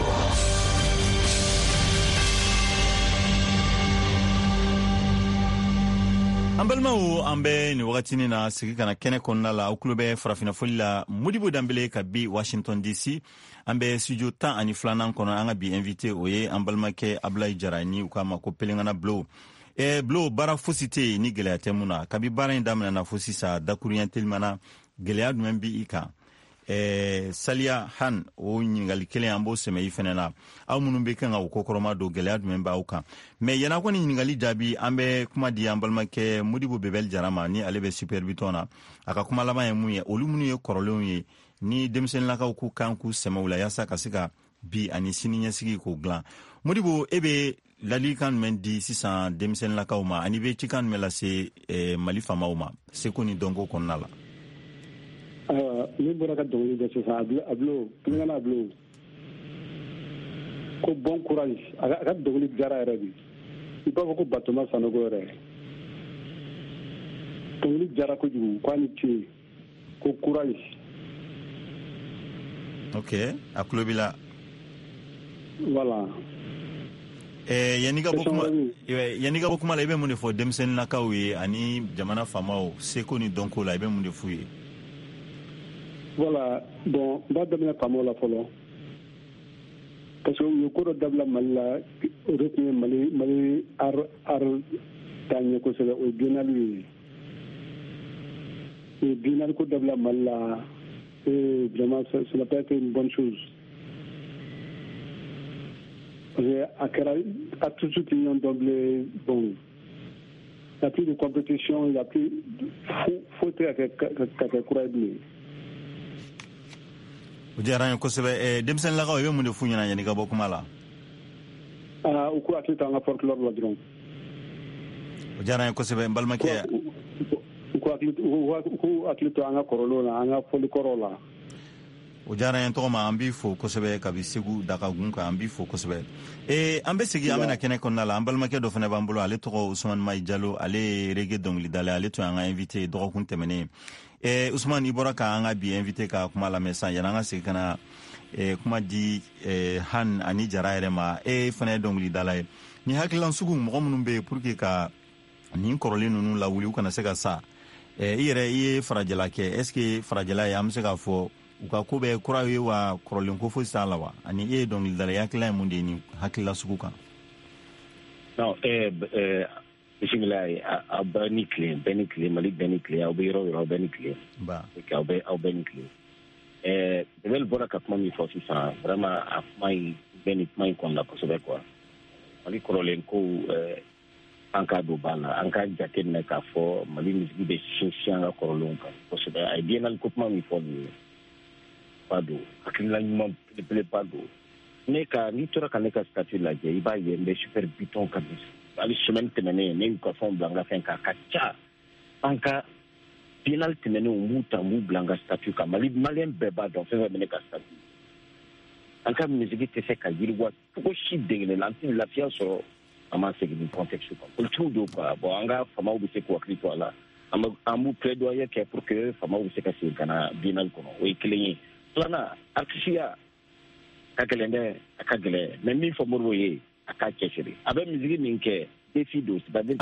Speaker 2: An balimaw an bɛ ni wagatini na sigi kana kɛnɛ kɔnɔna la aw tulo bɛ farafinafoli la Modibo Danbele ka bi Washington DC. An bɛ studio 12 kɔnɔ an ka bi invité o ye an balimakɛ Ablaye Jara ni u k'a ma ko Pelengana Blo. Blo baara fosi tɛ yen ni gɛlɛya tɛ mun na kabi baara in daminɛna fo sisan dakuruɲɛ telimana gɛlɛya jumɛn bi i kan. Saliya Han o ɲininkali kelen an b'o sɛmɛ i fɛnɛ na aw minnu bɛ kan ka o kokɔrɔma don gɛlɛya jumɛn b'aw kan mais yana kɔni ɲininkali jaabi an bɛ kuma di an balimakɛ Modibo Bebel Jara ma ni ale bɛ Super Biton na a ka kuma laban ye mun ye olu minnu ye kɔrɔlenw ye ni denmisɛnninlakaw k'u kan k'u sɛmɛ u la yaasa ka se ka bi ani sini ɲɛsigi k'o dilan. Modibo e be ladilikan jumɛn di sisan denmisɛnnilakaw ma ani be cikan jumɛn lase Mali faamaw ma seko ni dɔnko kɔnɔna la?
Speaker 8: Min bɔra ka dɔnkili da sisan a bilo kilingana a bilo ko bon courage a ka dɔnkili diyara yɛrɛ de i b'a fɔ ko Batoma Sanogo yɛrɛ dɔnkili diyara kojugu ko a ni ce ko courage.
Speaker 2: Ok, a tulo b'i la.
Speaker 8: Voilà.
Speaker 2: Yani ka bɔ kuma la i bɛ mun de fɔ denmisɛnninlakaw ye ani jamana faamaw seko ni dɔnko la i bɛ mun de f'u ye?
Speaker 8: Voilà, bon n b'a daminɛ faamaw la fɔlɔ parce que u ye ko dɔ dabila Mali la o de tun ye Mali art taɲɛ kosɛbɛ o ye biennale ye. U ye biennale ko dabila Mali la vraiment ça n'a pas été une bonne chose. À tout de suite, ils ont doublé. Bon, il n'y a plus de compétition, il n'y a plus. Faut être courageux.
Speaker 2: O diyara n ye kosɛbɛ. Denmisɛnnilakaw i bɛ mun de f'u ɲɛna yanni ka bɔ kuma la?
Speaker 8: U k'u hakili to an ka folklore la dɔrɔn.
Speaker 2: O diyara n ye kosɛbɛ n balimakɛ.
Speaker 8: U k'u hakili to an ka kɔrɔlenw la, an ka folikɔrɔw la.
Speaker 2: O diyara n ye tɔgɔ ma an b'i fo kosɛbɛ kabi Segu Dakagun kan an b'i fo kosɛbɛ. An bɛ segin an bɛna kɛnɛ kɔnɔna la an balimakɛ dɔ fana b'an bolo ale tɔgɔ Usman Mayi Jalo ale ye reggae dɔnkilidala ale tun y'an ka invité dɔgɔkun tɛmɛnen. Usman i bɔra ka an ka bi invité ka kuma lamɛn sisan yanni an ka segin ka na kuma di Han ani Jara yɛrɛ ma fana ye dɔnkilidala ye. Ni hakililan sugu mɔgɔ minnu bɛ yen pour que ka nin kɔrɔlen ninnu lawuli u kana se ka sa. I yɛrɛ i ye farajɛla kɛ est ce que farajɛla ye an bɛ se k'a fɔ u ka ko bɛ kura ye wa kɔrɔlen ko foyi t'a la wa ani e ye dɔnkilidala ye hakilila ye mun de ye nin hakilila sugu kan?
Speaker 10: Non, bisimila aw bɛɛ ni tile Mali bɛɛ ni tile aw bɛ yɔrɔ o yɔrɔ aw bɛɛ ni tile. Aw bɛɛ ni tile. Dɛbɛli bɔra ka kuma min fɔ sisan vraiment a kuma in bɛɛ ni kuma in kɔnɔna kosɛbɛ quoi. Mali kɔrɔlen ko an ka don ba la an ka jateminɛ k'a fɔ Mali misigi bɛ sinsin an ka kɔrɔlenw kan kosɛbɛ a ye biennale ko kuma min fɔ nin ye. Pas do hakilila ɲuman belebeleba do n'i tora ka ne ka statut lajɛ i b'a ye n bɛ super biton ka hali semaine tɛmɛnen ne y'u ka fɛnw bila n ka fɛn kan ka ca an ka biennale tɛmɛnen u m'u ta n b'u bila n ka statut kan maliyɛn bɛɛ b'a dɔn fɛn fɛn bɛ ne ka statut an ka misigi tɛ se ka yiriwa cogo si degelen la an tɛ lafiya sɔrɔ an ma segin nin contexte kan politigiw do quoi bon an ka faamaw bɛ se k'u hakili to a la an b'u plaidoyer kɛ pour que faamaw bɛ se ka segin ka na biennale kɔnɔ o ye kelen ye. Filanan artisiya ka gɛlɛn dɛ a ka gɛlɛn mais min fɔ Modibo ye a k'a cɛsiri a bɛ misigi min kɛ défi do c'est-à-dire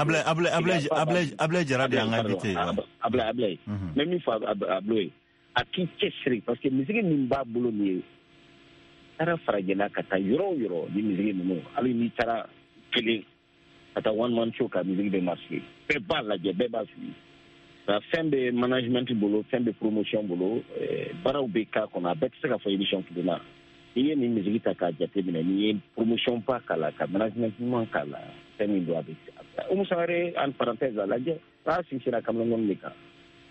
Speaker 2: Ablaye Jara de y'an ka invité
Speaker 10: Ablaye mais min fɔ Ablaye a k'i cɛsiri parce que misigi min b'a bolo nin ye taara farajɛla ka taa yɔrɔ o yɔrɔ ni misigi ninnu hali n'i taara kelen ka taa one man show ka misigi bɛ marché bɛɛ b'a lajɛ bɛɛ b'a suivi. Fɛn bɛ management bolo fɛn bɛ promotion bolo baaraw bɛ k'a kɔnɔ a bɛɛ tɛ se ka fɔ émission kelen na n'i ye nin misigi ta k'a jateminɛ n'i ye promotion ba k'a la ka management ɲuman k'a la fɛn min don a bɛ Umu Sangare en parenthèse la lajɛ n'a sinsira kamalenkɔni de kan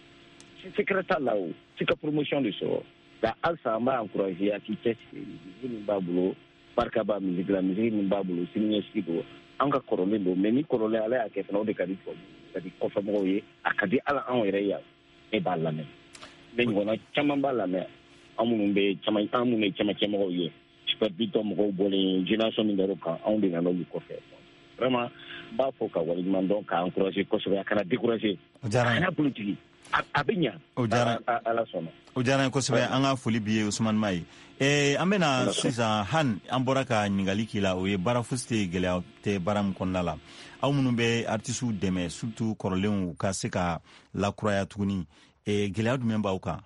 Speaker 10: secret t'a la o f'i ka promotion de sɔrɔ nka halisa an b'a encourager a k'i cɛsiri misigi min b'a bolo barika b'a misigi la misigi min b'a bolo siniɲɛsigi don an ka kɔrɔlen don mais ni kɔrɔlen ala y'a kɛ fana o de ka di ka di kɔfɛmɔgɔw ye a ka di ala anw yɛrɛ yan ne b'a lamɛn ne ɲɔgɔnna caman b'a lamɛn an minnu ye camancɛmɔgɔw ye super bitɔn mɔgɔw bɔlen génération min dar'o kan anw de nana olu kɔfɛ vraiment n b'a fɔ ka waleɲuman dɔn k'a encourager kosɛbɛ a kana décourager a kana politiki a bɛ ɲa ala sɔnna.
Speaker 2: O diyara n ye kosɛbɛ an ka foli b'i ye Usman Mayi. An bɛna sisan Han an bɔra ka ɲininkali k'i la o ye baara fosi tɛ gɛlɛya tɛ baara min kɔnɔna la aw minnu bɛ artisiw dɛmɛ surtout kɔrɔlenw ka se ka lakuraya tuguni gɛlɛya jumɛn b'aw kan?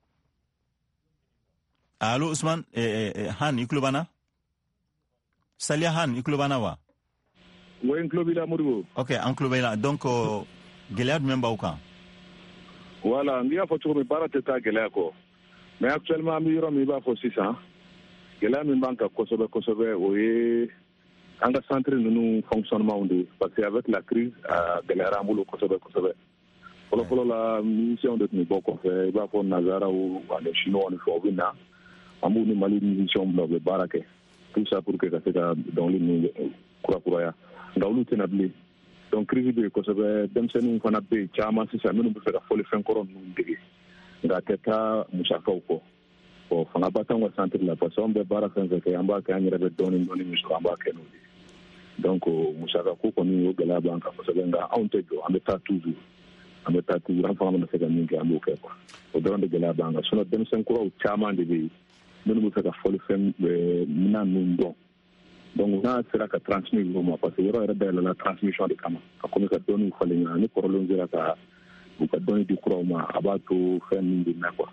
Speaker 2: Allo Usman Han i tulo b'an na? Saliya Han i tulo b'an na wa?
Speaker 5: Oui n tulo b'i la Modibo.
Speaker 2: Ok an tulo b'i la donc gɛlɛya jumɛn b'aw kan?
Speaker 5: Voilà, n y'a fɔ cogo min baara tɛ taa gɛlɛya kɔ mais actuellement an bɛ yɔrɔ min i b'a fɔ sisan gɛlɛya min b'an kan kosɛbɛ kosɛbɛ o ye an ka centre ninnu fonctionnement de parce que avec la crise a gɛlɛyara an bolo kosɛbɛ kosɛbɛ fɔlɔfɔlɔ la musiciens de tun bɛ bɔ kɔfɛ i b'a fɔ nazaraw ani chinois ni fɛnw u bɛ na amu ni mali musician blog barake tout ça pour que ça se dans les kura ngawlu tenabli donc crise de ko sabe dem senu fana be chama si sa menu be fa fole fen koron ndigi nga teta musaka ko o fana batanga centre la personne be bara fen ke amba ka nyira be doni musko amba ke no donc musaka ko ni o gala banka ko sabe nga onte go ameta toujours en fana na fega mingi ambo ke ko o donde gala banka sono dem sen ko chama ndigi menu be fa fole fen be nanundo donc na sera ka transmettre vraiment parce que yoro era la transmission de kama comme ka doni fale ni prolonger ka ou ka doni du chroma abato fen ndi na quoi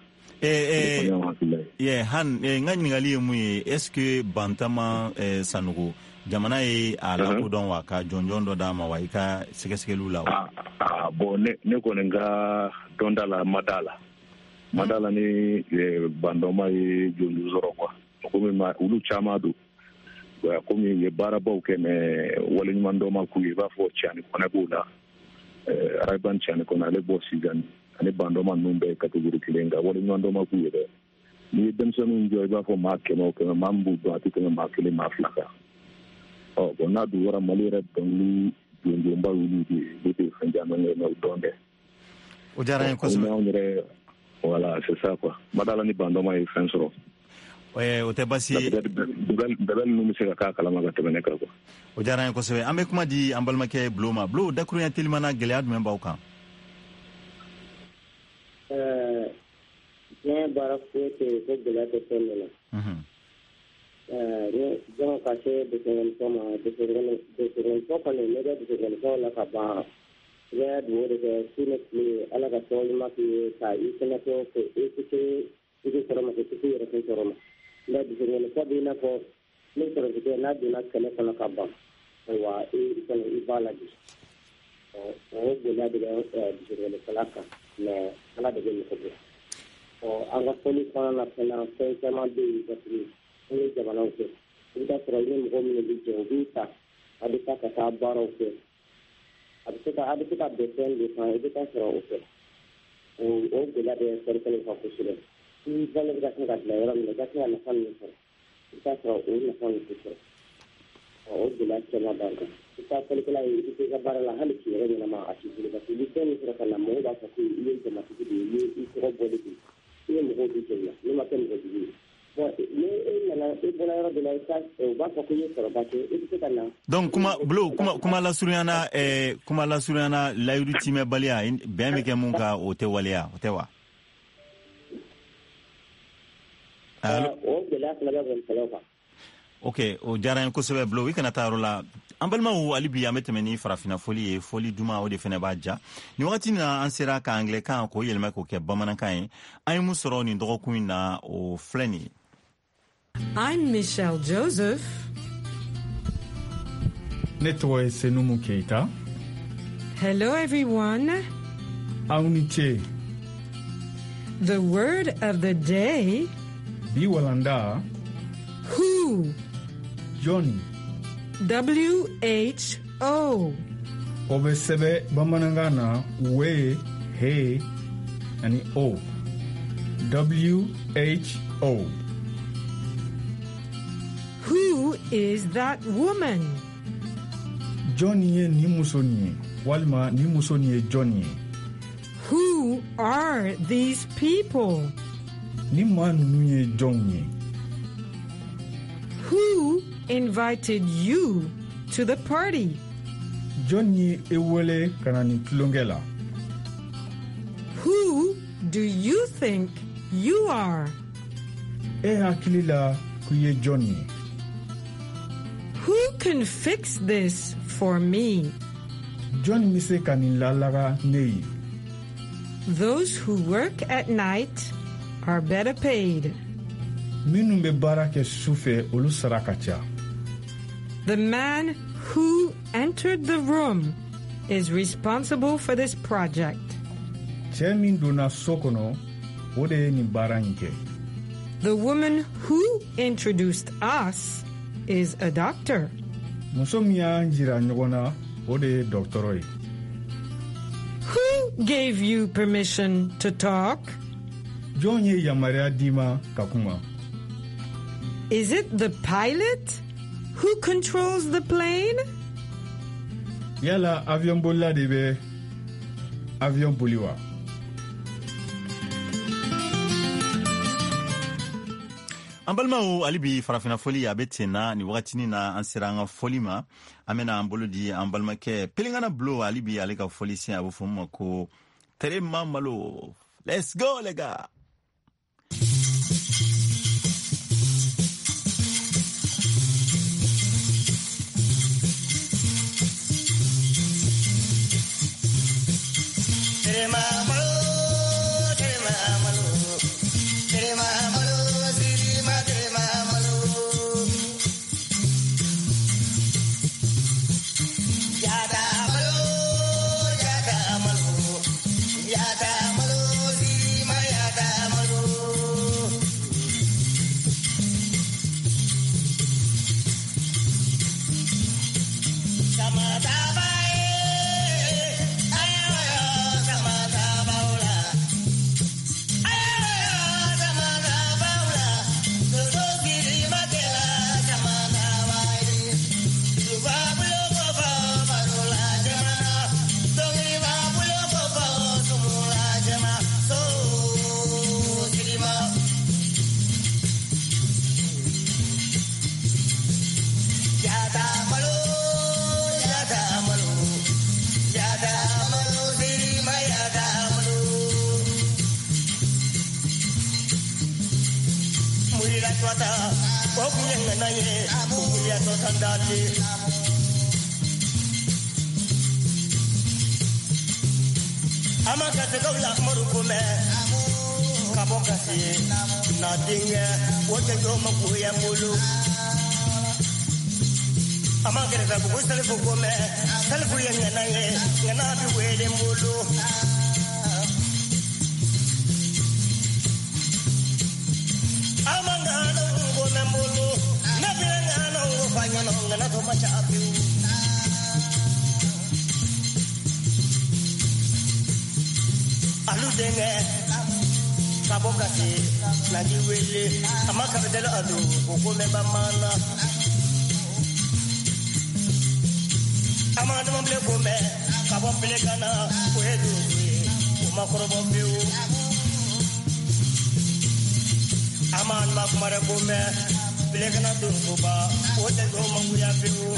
Speaker 2: han ngani ngali mu est-ce que bantama sanugo jamana e ala ko don wa ka jonjondo dama wa ka sekeselu la
Speaker 5: bon ne ko nga donda la madala ni bandoma e jonju zoro quoi comme ma ulu chamado comme ye bara baw ke me wala ñu mando ma ku ba fo ciani ko na bula araban ciani ko na le bossi gan ani bando man numbe category kilenga wala ñu mando ma ku ye ni dem sonu njoy ba fo ma ke no ke mambu do ati ke ma ke le ma flaka o bona du wara malire don lu mba ulu di fanjama no donde
Speaker 2: o jara ko so
Speaker 5: voilà c'est ça quoi madala ni bando ma e fensoro
Speaker 2: o te basi
Speaker 5: bebel nu misira ka kala maga tebene ka ko
Speaker 2: o jara ko sebe ambe kuma di ambalma ke bloma blo dakru ya tilmana gelead men bawkan
Speaker 4: ne barafo te ko gelead te tele ne jama ka se de sen toma de sen ko ko ne de sen ko la ka ba ya do de sine ni ala ka to ma ki ta isena to ko ikite koroma ke ti re ko koroma la di ngene ko dina ko ni ko de na dina kale kono ka ba wa ko ni bala di o de la de di ngene kala ka ne ala de ni ko de o anga poli kono na pena se ma de ni jabana ko ida pro ni mo mi di jovita adika ka baro ko adika de sen de fa edika sero o de la de ser ko ko ko Vale la casa de la gran la casa de la familia. Está pro una familia. O de la chama barca. Está película y que para la hali que era ma así de la solución para la moda que y el tema que y ko boliti. Y mo go di ya. No ma tem go di. Bo le la bola de la casa o va ko y pero ba que y kana.
Speaker 2: Donc kuma la suriana la yurutime balia be me ke mun ka o te walia o te wa. Ok, o jara en ko sebe blo wi kana taro la ambalma o alibi ametemeni farafina foli duma o de fene baja ni wakati na ansera ka anglais ko yelma ko ke bamana kan ay musoro ni dogo kuina o fleni.
Speaker 11: I'm Michelle Joseph.
Speaker 12: Netwe Senumu Keita.
Speaker 11: Hello everyone.
Speaker 12: Auniche.
Speaker 11: The word of the day.
Speaker 12: Biwalanda.
Speaker 11: Who?
Speaker 12: Johnny.
Speaker 11: WHO.
Speaker 12: Obesebe bamanangana we he ani o. WHO.
Speaker 11: Who is that woman?
Speaker 12: Johnny ni musoni. Walma ni musoni Johnny.
Speaker 11: Who are these people?
Speaker 12: Ni manuye Johnny.
Speaker 11: Who invited you to the party?
Speaker 12: Johnny ewele kanani tulongela.
Speaker 11: Who do you think you are?
Speaker 12: Hakilila kuye Johnny.
Speaker 11: Who can fix this for me?
Speaker 12: John mise kanilalaga nei.
Speaker 11: Those who work at night are better paid.
Speaker 12: Minumbe barake sufe olu sarakacha.
Speaker 11: The man who entered the room is responsible for this project.
Speaker 12: Chemin dona sokono ode ni baranke.
Speaker 11: The woman who introduced us is a doctor.
Speaker 12: Musomia njira nyogona ode doctoroi.
Speaker 11: Who gave you permission to talk?
Speaker 12: Jonye yamaria dima kakuma.
Speaker 11: Is it the pilot? Who controls the plane?
Speaker 12: Yala avion bola debe avion boliwa.
Speaker 2: An balimaw hali bi farafina foli a bɛ ten na ni wagatini na an sera an ka foli ma an bɛna an bolo di an balimakɛ pelengana bulo hali bi ale ka foli sen a bɛ fɔ ma ko Terema Malo. Let's go les gars.
Speaker 3: Terema Malo, Terema Malo, Terema Malo. Amakate kaula morukume kabokasi na dinge wote ngoma kuya mulu amakere za kukusale kukume salfu yengana ye ngana biwele mulu amangana ngome mulu nabengana ngofanya ngana to machapi aludenge kabokasi nagiwele amakabedelo adu kukume bamana amadu mble kume kabopele kana kwedu umakorobo biu aman makumare kume bele kana dunguba wote go manguya biu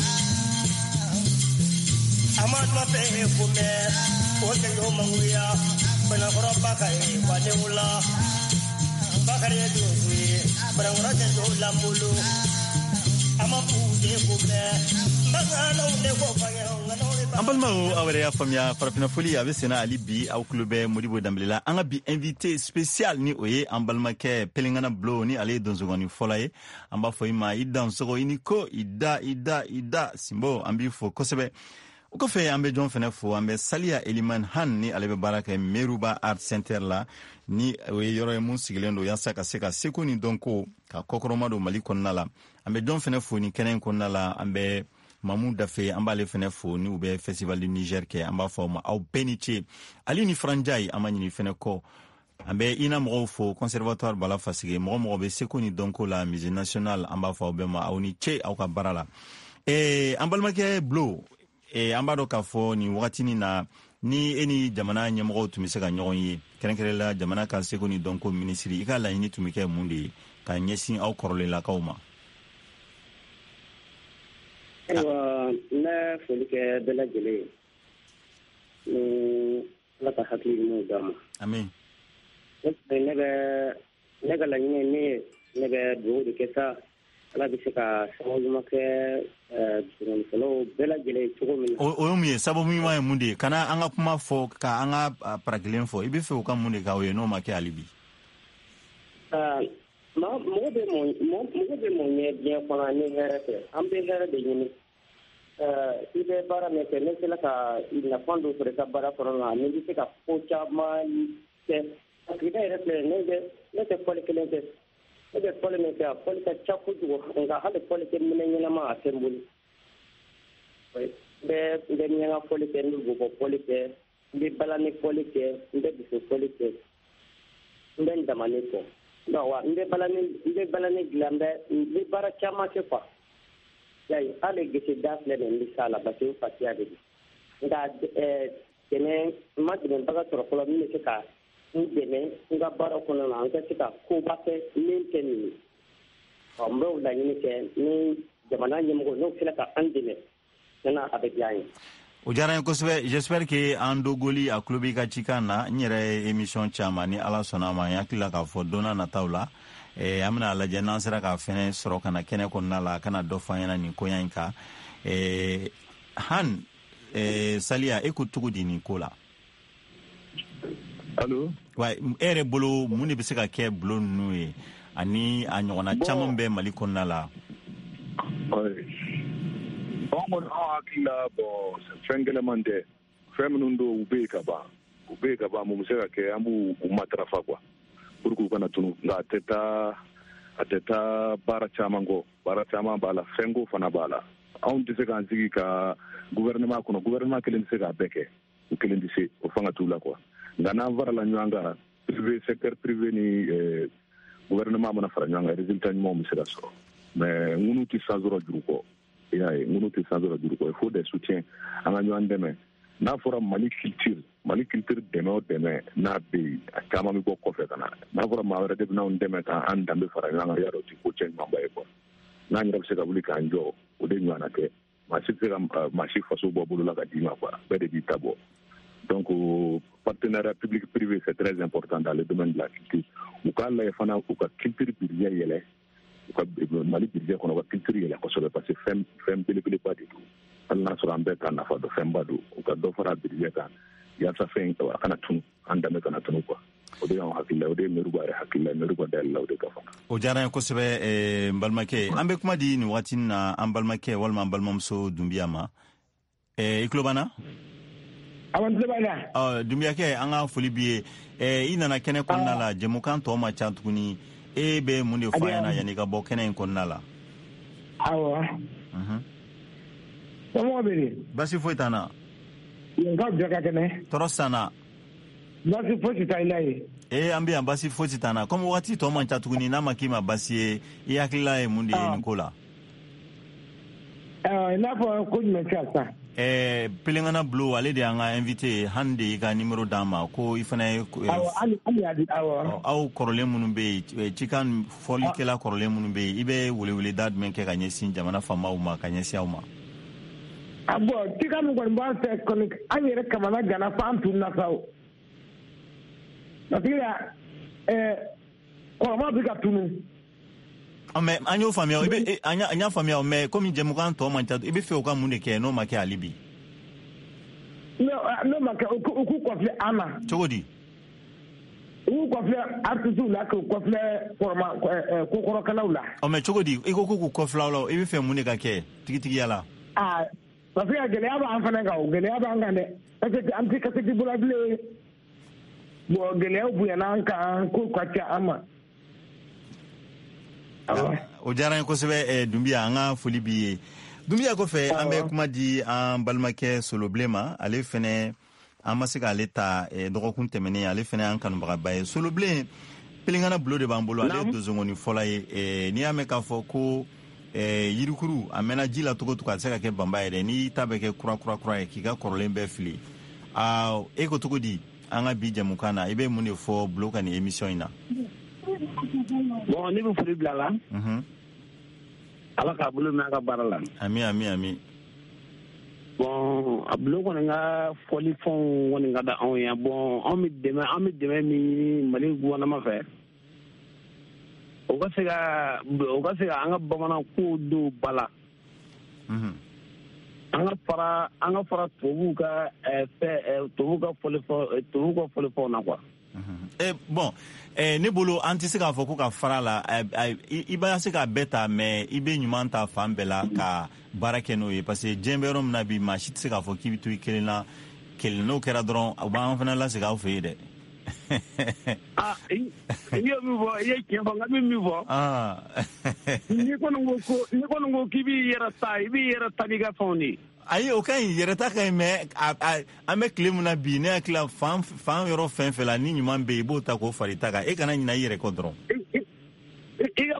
Speaker 3: aman mape kume wote go manguya bana koroba kai wale ula bakare duwi bana ngora do lambulu amapuje kume bagana unde ko
Speaker 2: an balimaw aw yɛrɛ y'a faamuya farafina foli a bɛ senna hali bi aw tulo bɛ Modibo Dembele la an ka bi invité spécial ni o ye an balimakɛ pelengana bulo ni ale ye donsogɔni fɔlɔ ye an b'a fɔ i ma i dansogo i ni ko i da Simbo an b'i fo kosɛbɛ o kɔfɛ an bɛ jɔn fɛnɛ fo an bɛ Saliya Eliman Han ni ale bɛ baara kɛ Meruba Art Center la ni o ye yɔrɔ ye mun sigilen don yaasa ka se ka seko ni dɔnko ka kɔkɔrɔma don Mali kɔnɔna la an bɛ jɔn fɛnɛ fo ni kɛnɛ in kɔnɔna la an bɛ Mamu Dafe an b'ale fɛnɛ fo ni u bɛ Festival du Niger kɛ an b'a fɔ ma aw bɛɛ ni ce ali ni Faranjayi an ma ɲini fɛnɛ kɔ an bɛ ina mɔgɔw fo conservatoire Bala Fasige mɔgɔ bɛ seko ni dɔnko la musée nationale an b'a fɔ aw bɛɛ ma aw ni ce aw ka baara la an balimakɛ Blo an b'a dɔn k'a fɔ nin wagatini na ni e ni jamana ɲɛmɔgɔw tun bɛ se ka ɲɔgɔn ye kɛrɛnkɛrɛnla jamana ka seko ni dɔnko minisiri i ka laɲini tun bɛ kɛ mun de ye ka ɲɛsin aw kɔrɔlelakaw ma.
Speaker 4: Ayiwa n bɛ foli kɛ bɛɛ lajɛlen ni Ala ka hakili ɲumanw d'a ma.
Speaker 2: Amin.
Speaker 4: Ne ka laɲini ne bɛ dugawu de kɛ sa Ala bɛ se ka sababu ɲuman kɛ dɔgɔnifɔlaw bɛɛ lajɛlen cogo min na.
Speaker 2: O ye mun ye sababu ɲuman ye mun de ye kana an ka kuma fɔ ka an ka parakelen fɔ i bɛ fɛ o ka mun de k'aw ye n'o ma kɛ hali bi.
Speaker 4: Mɔgɔ bɛ mun ɲɛ diɲɛ kɔnɔ ni hɛrɛ tɛ an bɛ hɛrɛ de ɲini i bɛ baara min kɛ ne sera ka nafa dɔ sɔrɔ i ka baara kɔnɔna na ne bɛ se ka ko caman kɛ parce que ne yɛrɛ filɛ ne tɛ fɔli kelen kɛ ne bɛ fɔli min kɛ a fɔli ka ca kojugu nka hali fɔli kɛ minɛ ɲɛnama a tɛ n bolo n bɛ miɲanga fɔli kɛ n bɛ bɔbɔ fɔli kɛ n bɛ balani fɔli kɛ n bɛ dusu fɔli kɛ n bɛ n damani fɔ non wa nde balani glambe nde bara chama ke quoi yayi ale gese dafle ne misala ba ke fatia de nda deme ma deme baga toro ko mi ke ka deme nga bara ko na nga ke ka ko ba ke nin ken amro la ni ke ni jamana ni mo no kila ka andine na avec yayi
Speaker 2: o jara ko sebe j'espère que andogoli a clubi ka chikana nyere émission chama ni ala sonama yakila ka fo dona na taula amna la jana sera ka fene soro kana kene ko nala kana do fanyana ni ko yanka han salia ekutugu ni kola
Speaker 5: allo
Speaker 2: wa ere bolo muni be se ka ke bolo nuye ani anyona chama be mali ko nala
Speaker 5: Bon, akila bo fengele mande femunundo ubeka ba mumusera ke ambu umatrafa kwa burku kana tunu nga ateta bara chama bala fengo fana bala on dise kan sigi ka gouvernement kelen se ka beke kelen dise o fanga tula kwa ngana vara la nyanga privé secteur privé ni gouvernement mana fara nyanga résultat ni mo musera so mais ngunu ti sazoro juruko il faut des soutiens à l'année n'a fora Mali culture demain n'a be kama mi boko fe kana n'a fora ma wara de na demain ka anda be fara nga ya ro ti ko chen mamba e ko na ngira se ka buli ka njo o de nyana ke ma se ma si faso bo bulu la ka dima kwa be de ditabo donc partenariat public privé c'est très important dans le domaine de la culture ou quand la fana ou ka culture birya yele Mali birja kono wa culture la ko so parce que fem pele pas du tout Allah so ambe kana fa do femba do ka do fara birja kan ya sa fen to kana tun anda me kana tun ko o de on hakilla o de meru bare hakilla meru ko dal lawde ka fa
Speaker 2: o jara ko sebe mbalmake ambe kuma di ni watin na ambalmake walma ambalmamso dumbiama iklobana
Speaker 13: awan sebana
Speaker 2: dumbiake anga foli biye ina na kene konna la jemukan to ma chantukuni be mun de fayana yani ka bo kenen ko nala
Speaker 13: awa mo bere
Speaker 2: basi foitana
Speaker 13: nga jaga kene
Speaker 2: torosana
Speaker 13: basi foitana
Speaker 2: ambia basi foitana comme wati to man chatukuni na makima basi yakila mun de nikola
Speaker 13: na po ko me chasa
Speaker 2: pelengana blue ale de anga invité hande ga numéro dama ko ifana aw korole munun be chikan foli kala korole munun be ibe wule dad men ke ganye sin jamana fama uma kanye siauma
Speaker 13: abo chikan ko mba se konik anyere kamana gana fantu na saw natira ko ma bi ka tunu
Speaker 2: ame anyo famia ibe anya famia me comme jemukan to man tatu ibe fe o ka munde ke no make alibi
Speaker 13: no make ku ko fle ama
Speaker 2: chogodi
Speaker 13: ku ko fle artisu la ko fle forma ko ko kalaula
Speaker 2: o me chogodi iko ku ko flaula ibe fe munde ka ke tigi yala
Speaker 13: parce que gele aba an fana ga o gele aba ngande parce que am ti ka ti bulable bo gele o buya nan ka ko kwacha ama
Speaker 2: o jara ko sebe dumbia anga foli biye dumbia ko fe ambe kuma di an balmake solo blema ale fene amasika leta dogokun temene ale fene an kanu baga baye solo ble pelingana blo de bambolo ale dozongoni fola ye ni ame ka fo ko yirukuru amena jila togo to ka seka ke bamba ye ni tabeke kura ye kiga korolembe fili ko togo di anga bija mukana ibe mune fo bloka ni emission ina
Speaker 10: bon ni bu furi blala ala ka bulu na ka barala
Speaker 2: ami
Speaker 10: bon ablo ko nga foli fon woni nga da on ya bon on mi deme mi mali gona ma fe o ga sega anga bamana ko do bala anga fara tobu ka foli fon na kwa
Speaker 2: bon ne bolo anti se ka fɔ ko ka fara la i ba se ka beta mais i be ɲuman ta fan bɛɛ la ka baara kɛ n'o ye parce que diɲɛ bɛ yɔrɔ min na bi maa si tɛ se k'a fɔ k'i bɛ to i kelen na kelen n'o kɛra dɔrɔn u b'an fana lasegin aw fɛ yen dɛ.
Speaker 10: I ye min fɔ i ye tiɲɛ fɔ nka min fɔ ni kɔni ko k'i b'i yɛrɛ ta i b'i yɛrɛ ta n'i ka fɛnw de.
Speaker 2: ayi o ka ɲi yɛrɛta ka ɲi mais an bɛ tile min na bi ne hakili la fan yɔrɔ fɛn fɛn la ni ɲuman bɛ yen i b'o ta k'o fara i ta kan e kana ɲinɛ i yɛrɛ kɔ dɔrɔn.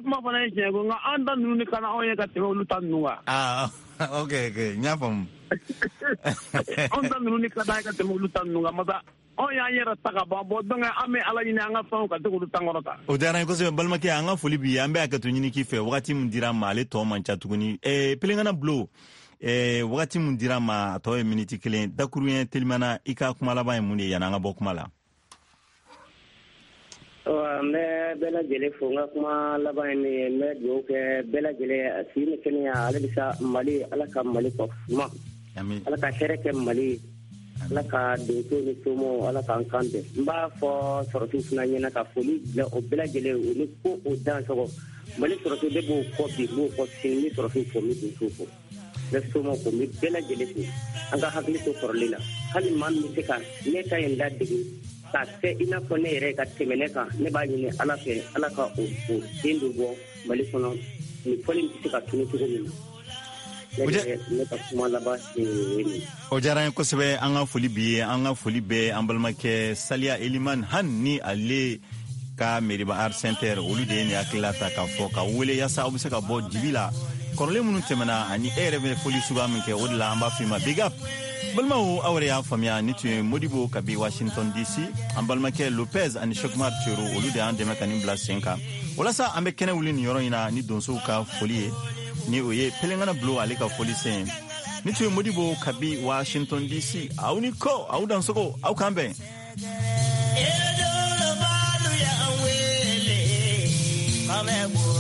Speaker 10: kuma fana ye tiɲɛ ko nka an ta ninnu de ka na anw ye ka tɛmɛ olu ta ninnu kan.
Speaker 2: Ok, n y'a faamu.
Speaker 10: Anw ta ninnu de ka d'an ye ka tɛmɛ olu ta ninnu kan masa anw y'an yɛrɛ ta ka ban donc an bɛ ala ɲini an ka fɛnw ka se k'olu tankɔrɔ ta.
Speaker 2: O diyara n ye kosɛbɛ balimakɛ an ka foli bi an bɛ hakɛto ɲini k'i fɛ wagati min dira ma ale tɔ man ca tuguni pelengana bulo wagati min dira ma a tɔ ye miniti 1 dakuru ye telimana i ka kuma laban ye mun de ye yan'an ka bɔ kuma la.
Speaker 4: N bɛ bɛɛ lajɛlen fo n ka kuma laban ye min ye n bɛ dugawu kɛ bɛɛ lajɛlen a si ni kɛnɛya ale bɛ sa Mali ala ka Mali kɔsuma ala ka hɛrɛ kɛ Mali ala ka donso ni somo ala k'an kan bɛn n b'a fɔ sɔrɔsiw fana ɲɛna ka foli bila o bɛɛ lajɛlen o ni ko o dan sɔgɔ Mali sɔrɔsiw de b'o fɔ bi b'o fɔ sini ni sɔrɔsiw fo n bɛ donso fo n bɛ somo fo n bɛ bɛɛ lajɛlen fo an ka hakili to kɔrɔlen la hali maa min bɛ se ka ne ka yen ladege ka kɛ i n'a fɔ ne yɛrɛ ka tɛmɛ ne kan ne b'a ɲini ala fɛ ala ka o den dɔ bɔ Mali kɔnɔ nin fɔli bɛ se ka tunu cogo min na.
Speaker 2: O diyara n ye kosɛbɛ an ka foli bi ye an ka foli bɛ an balimakɛ Saliya Eliman hali ni ale ka mairie art center olu de ye nin hakilila ta k'a fɔ ka wele yaasa aw bɛ se ka bɔ dibi la kɔrɔlen minnu tɛmɛna ani e yɛrɛ bɛ foli suguya min kɛ o de la an b'a f'i ma big up balimaw aw yɛrɛ y'a faamuya ni tun ye Modibo kabi Washington DC an balimakɛ Lopez ani Chekmar Chero olu de y'an dɛmɛ ka nin bila sen kan walasa an bɛ kɛnɛ wuli nin yɔrɔ in na ni donsow ka foli ye ni o ye pelengana bulo ale ka foli sen ni tun ye Modibo kabi Washington DC aw ni ko aw dansogo aw kan bɛn
Speaker 3: Amen.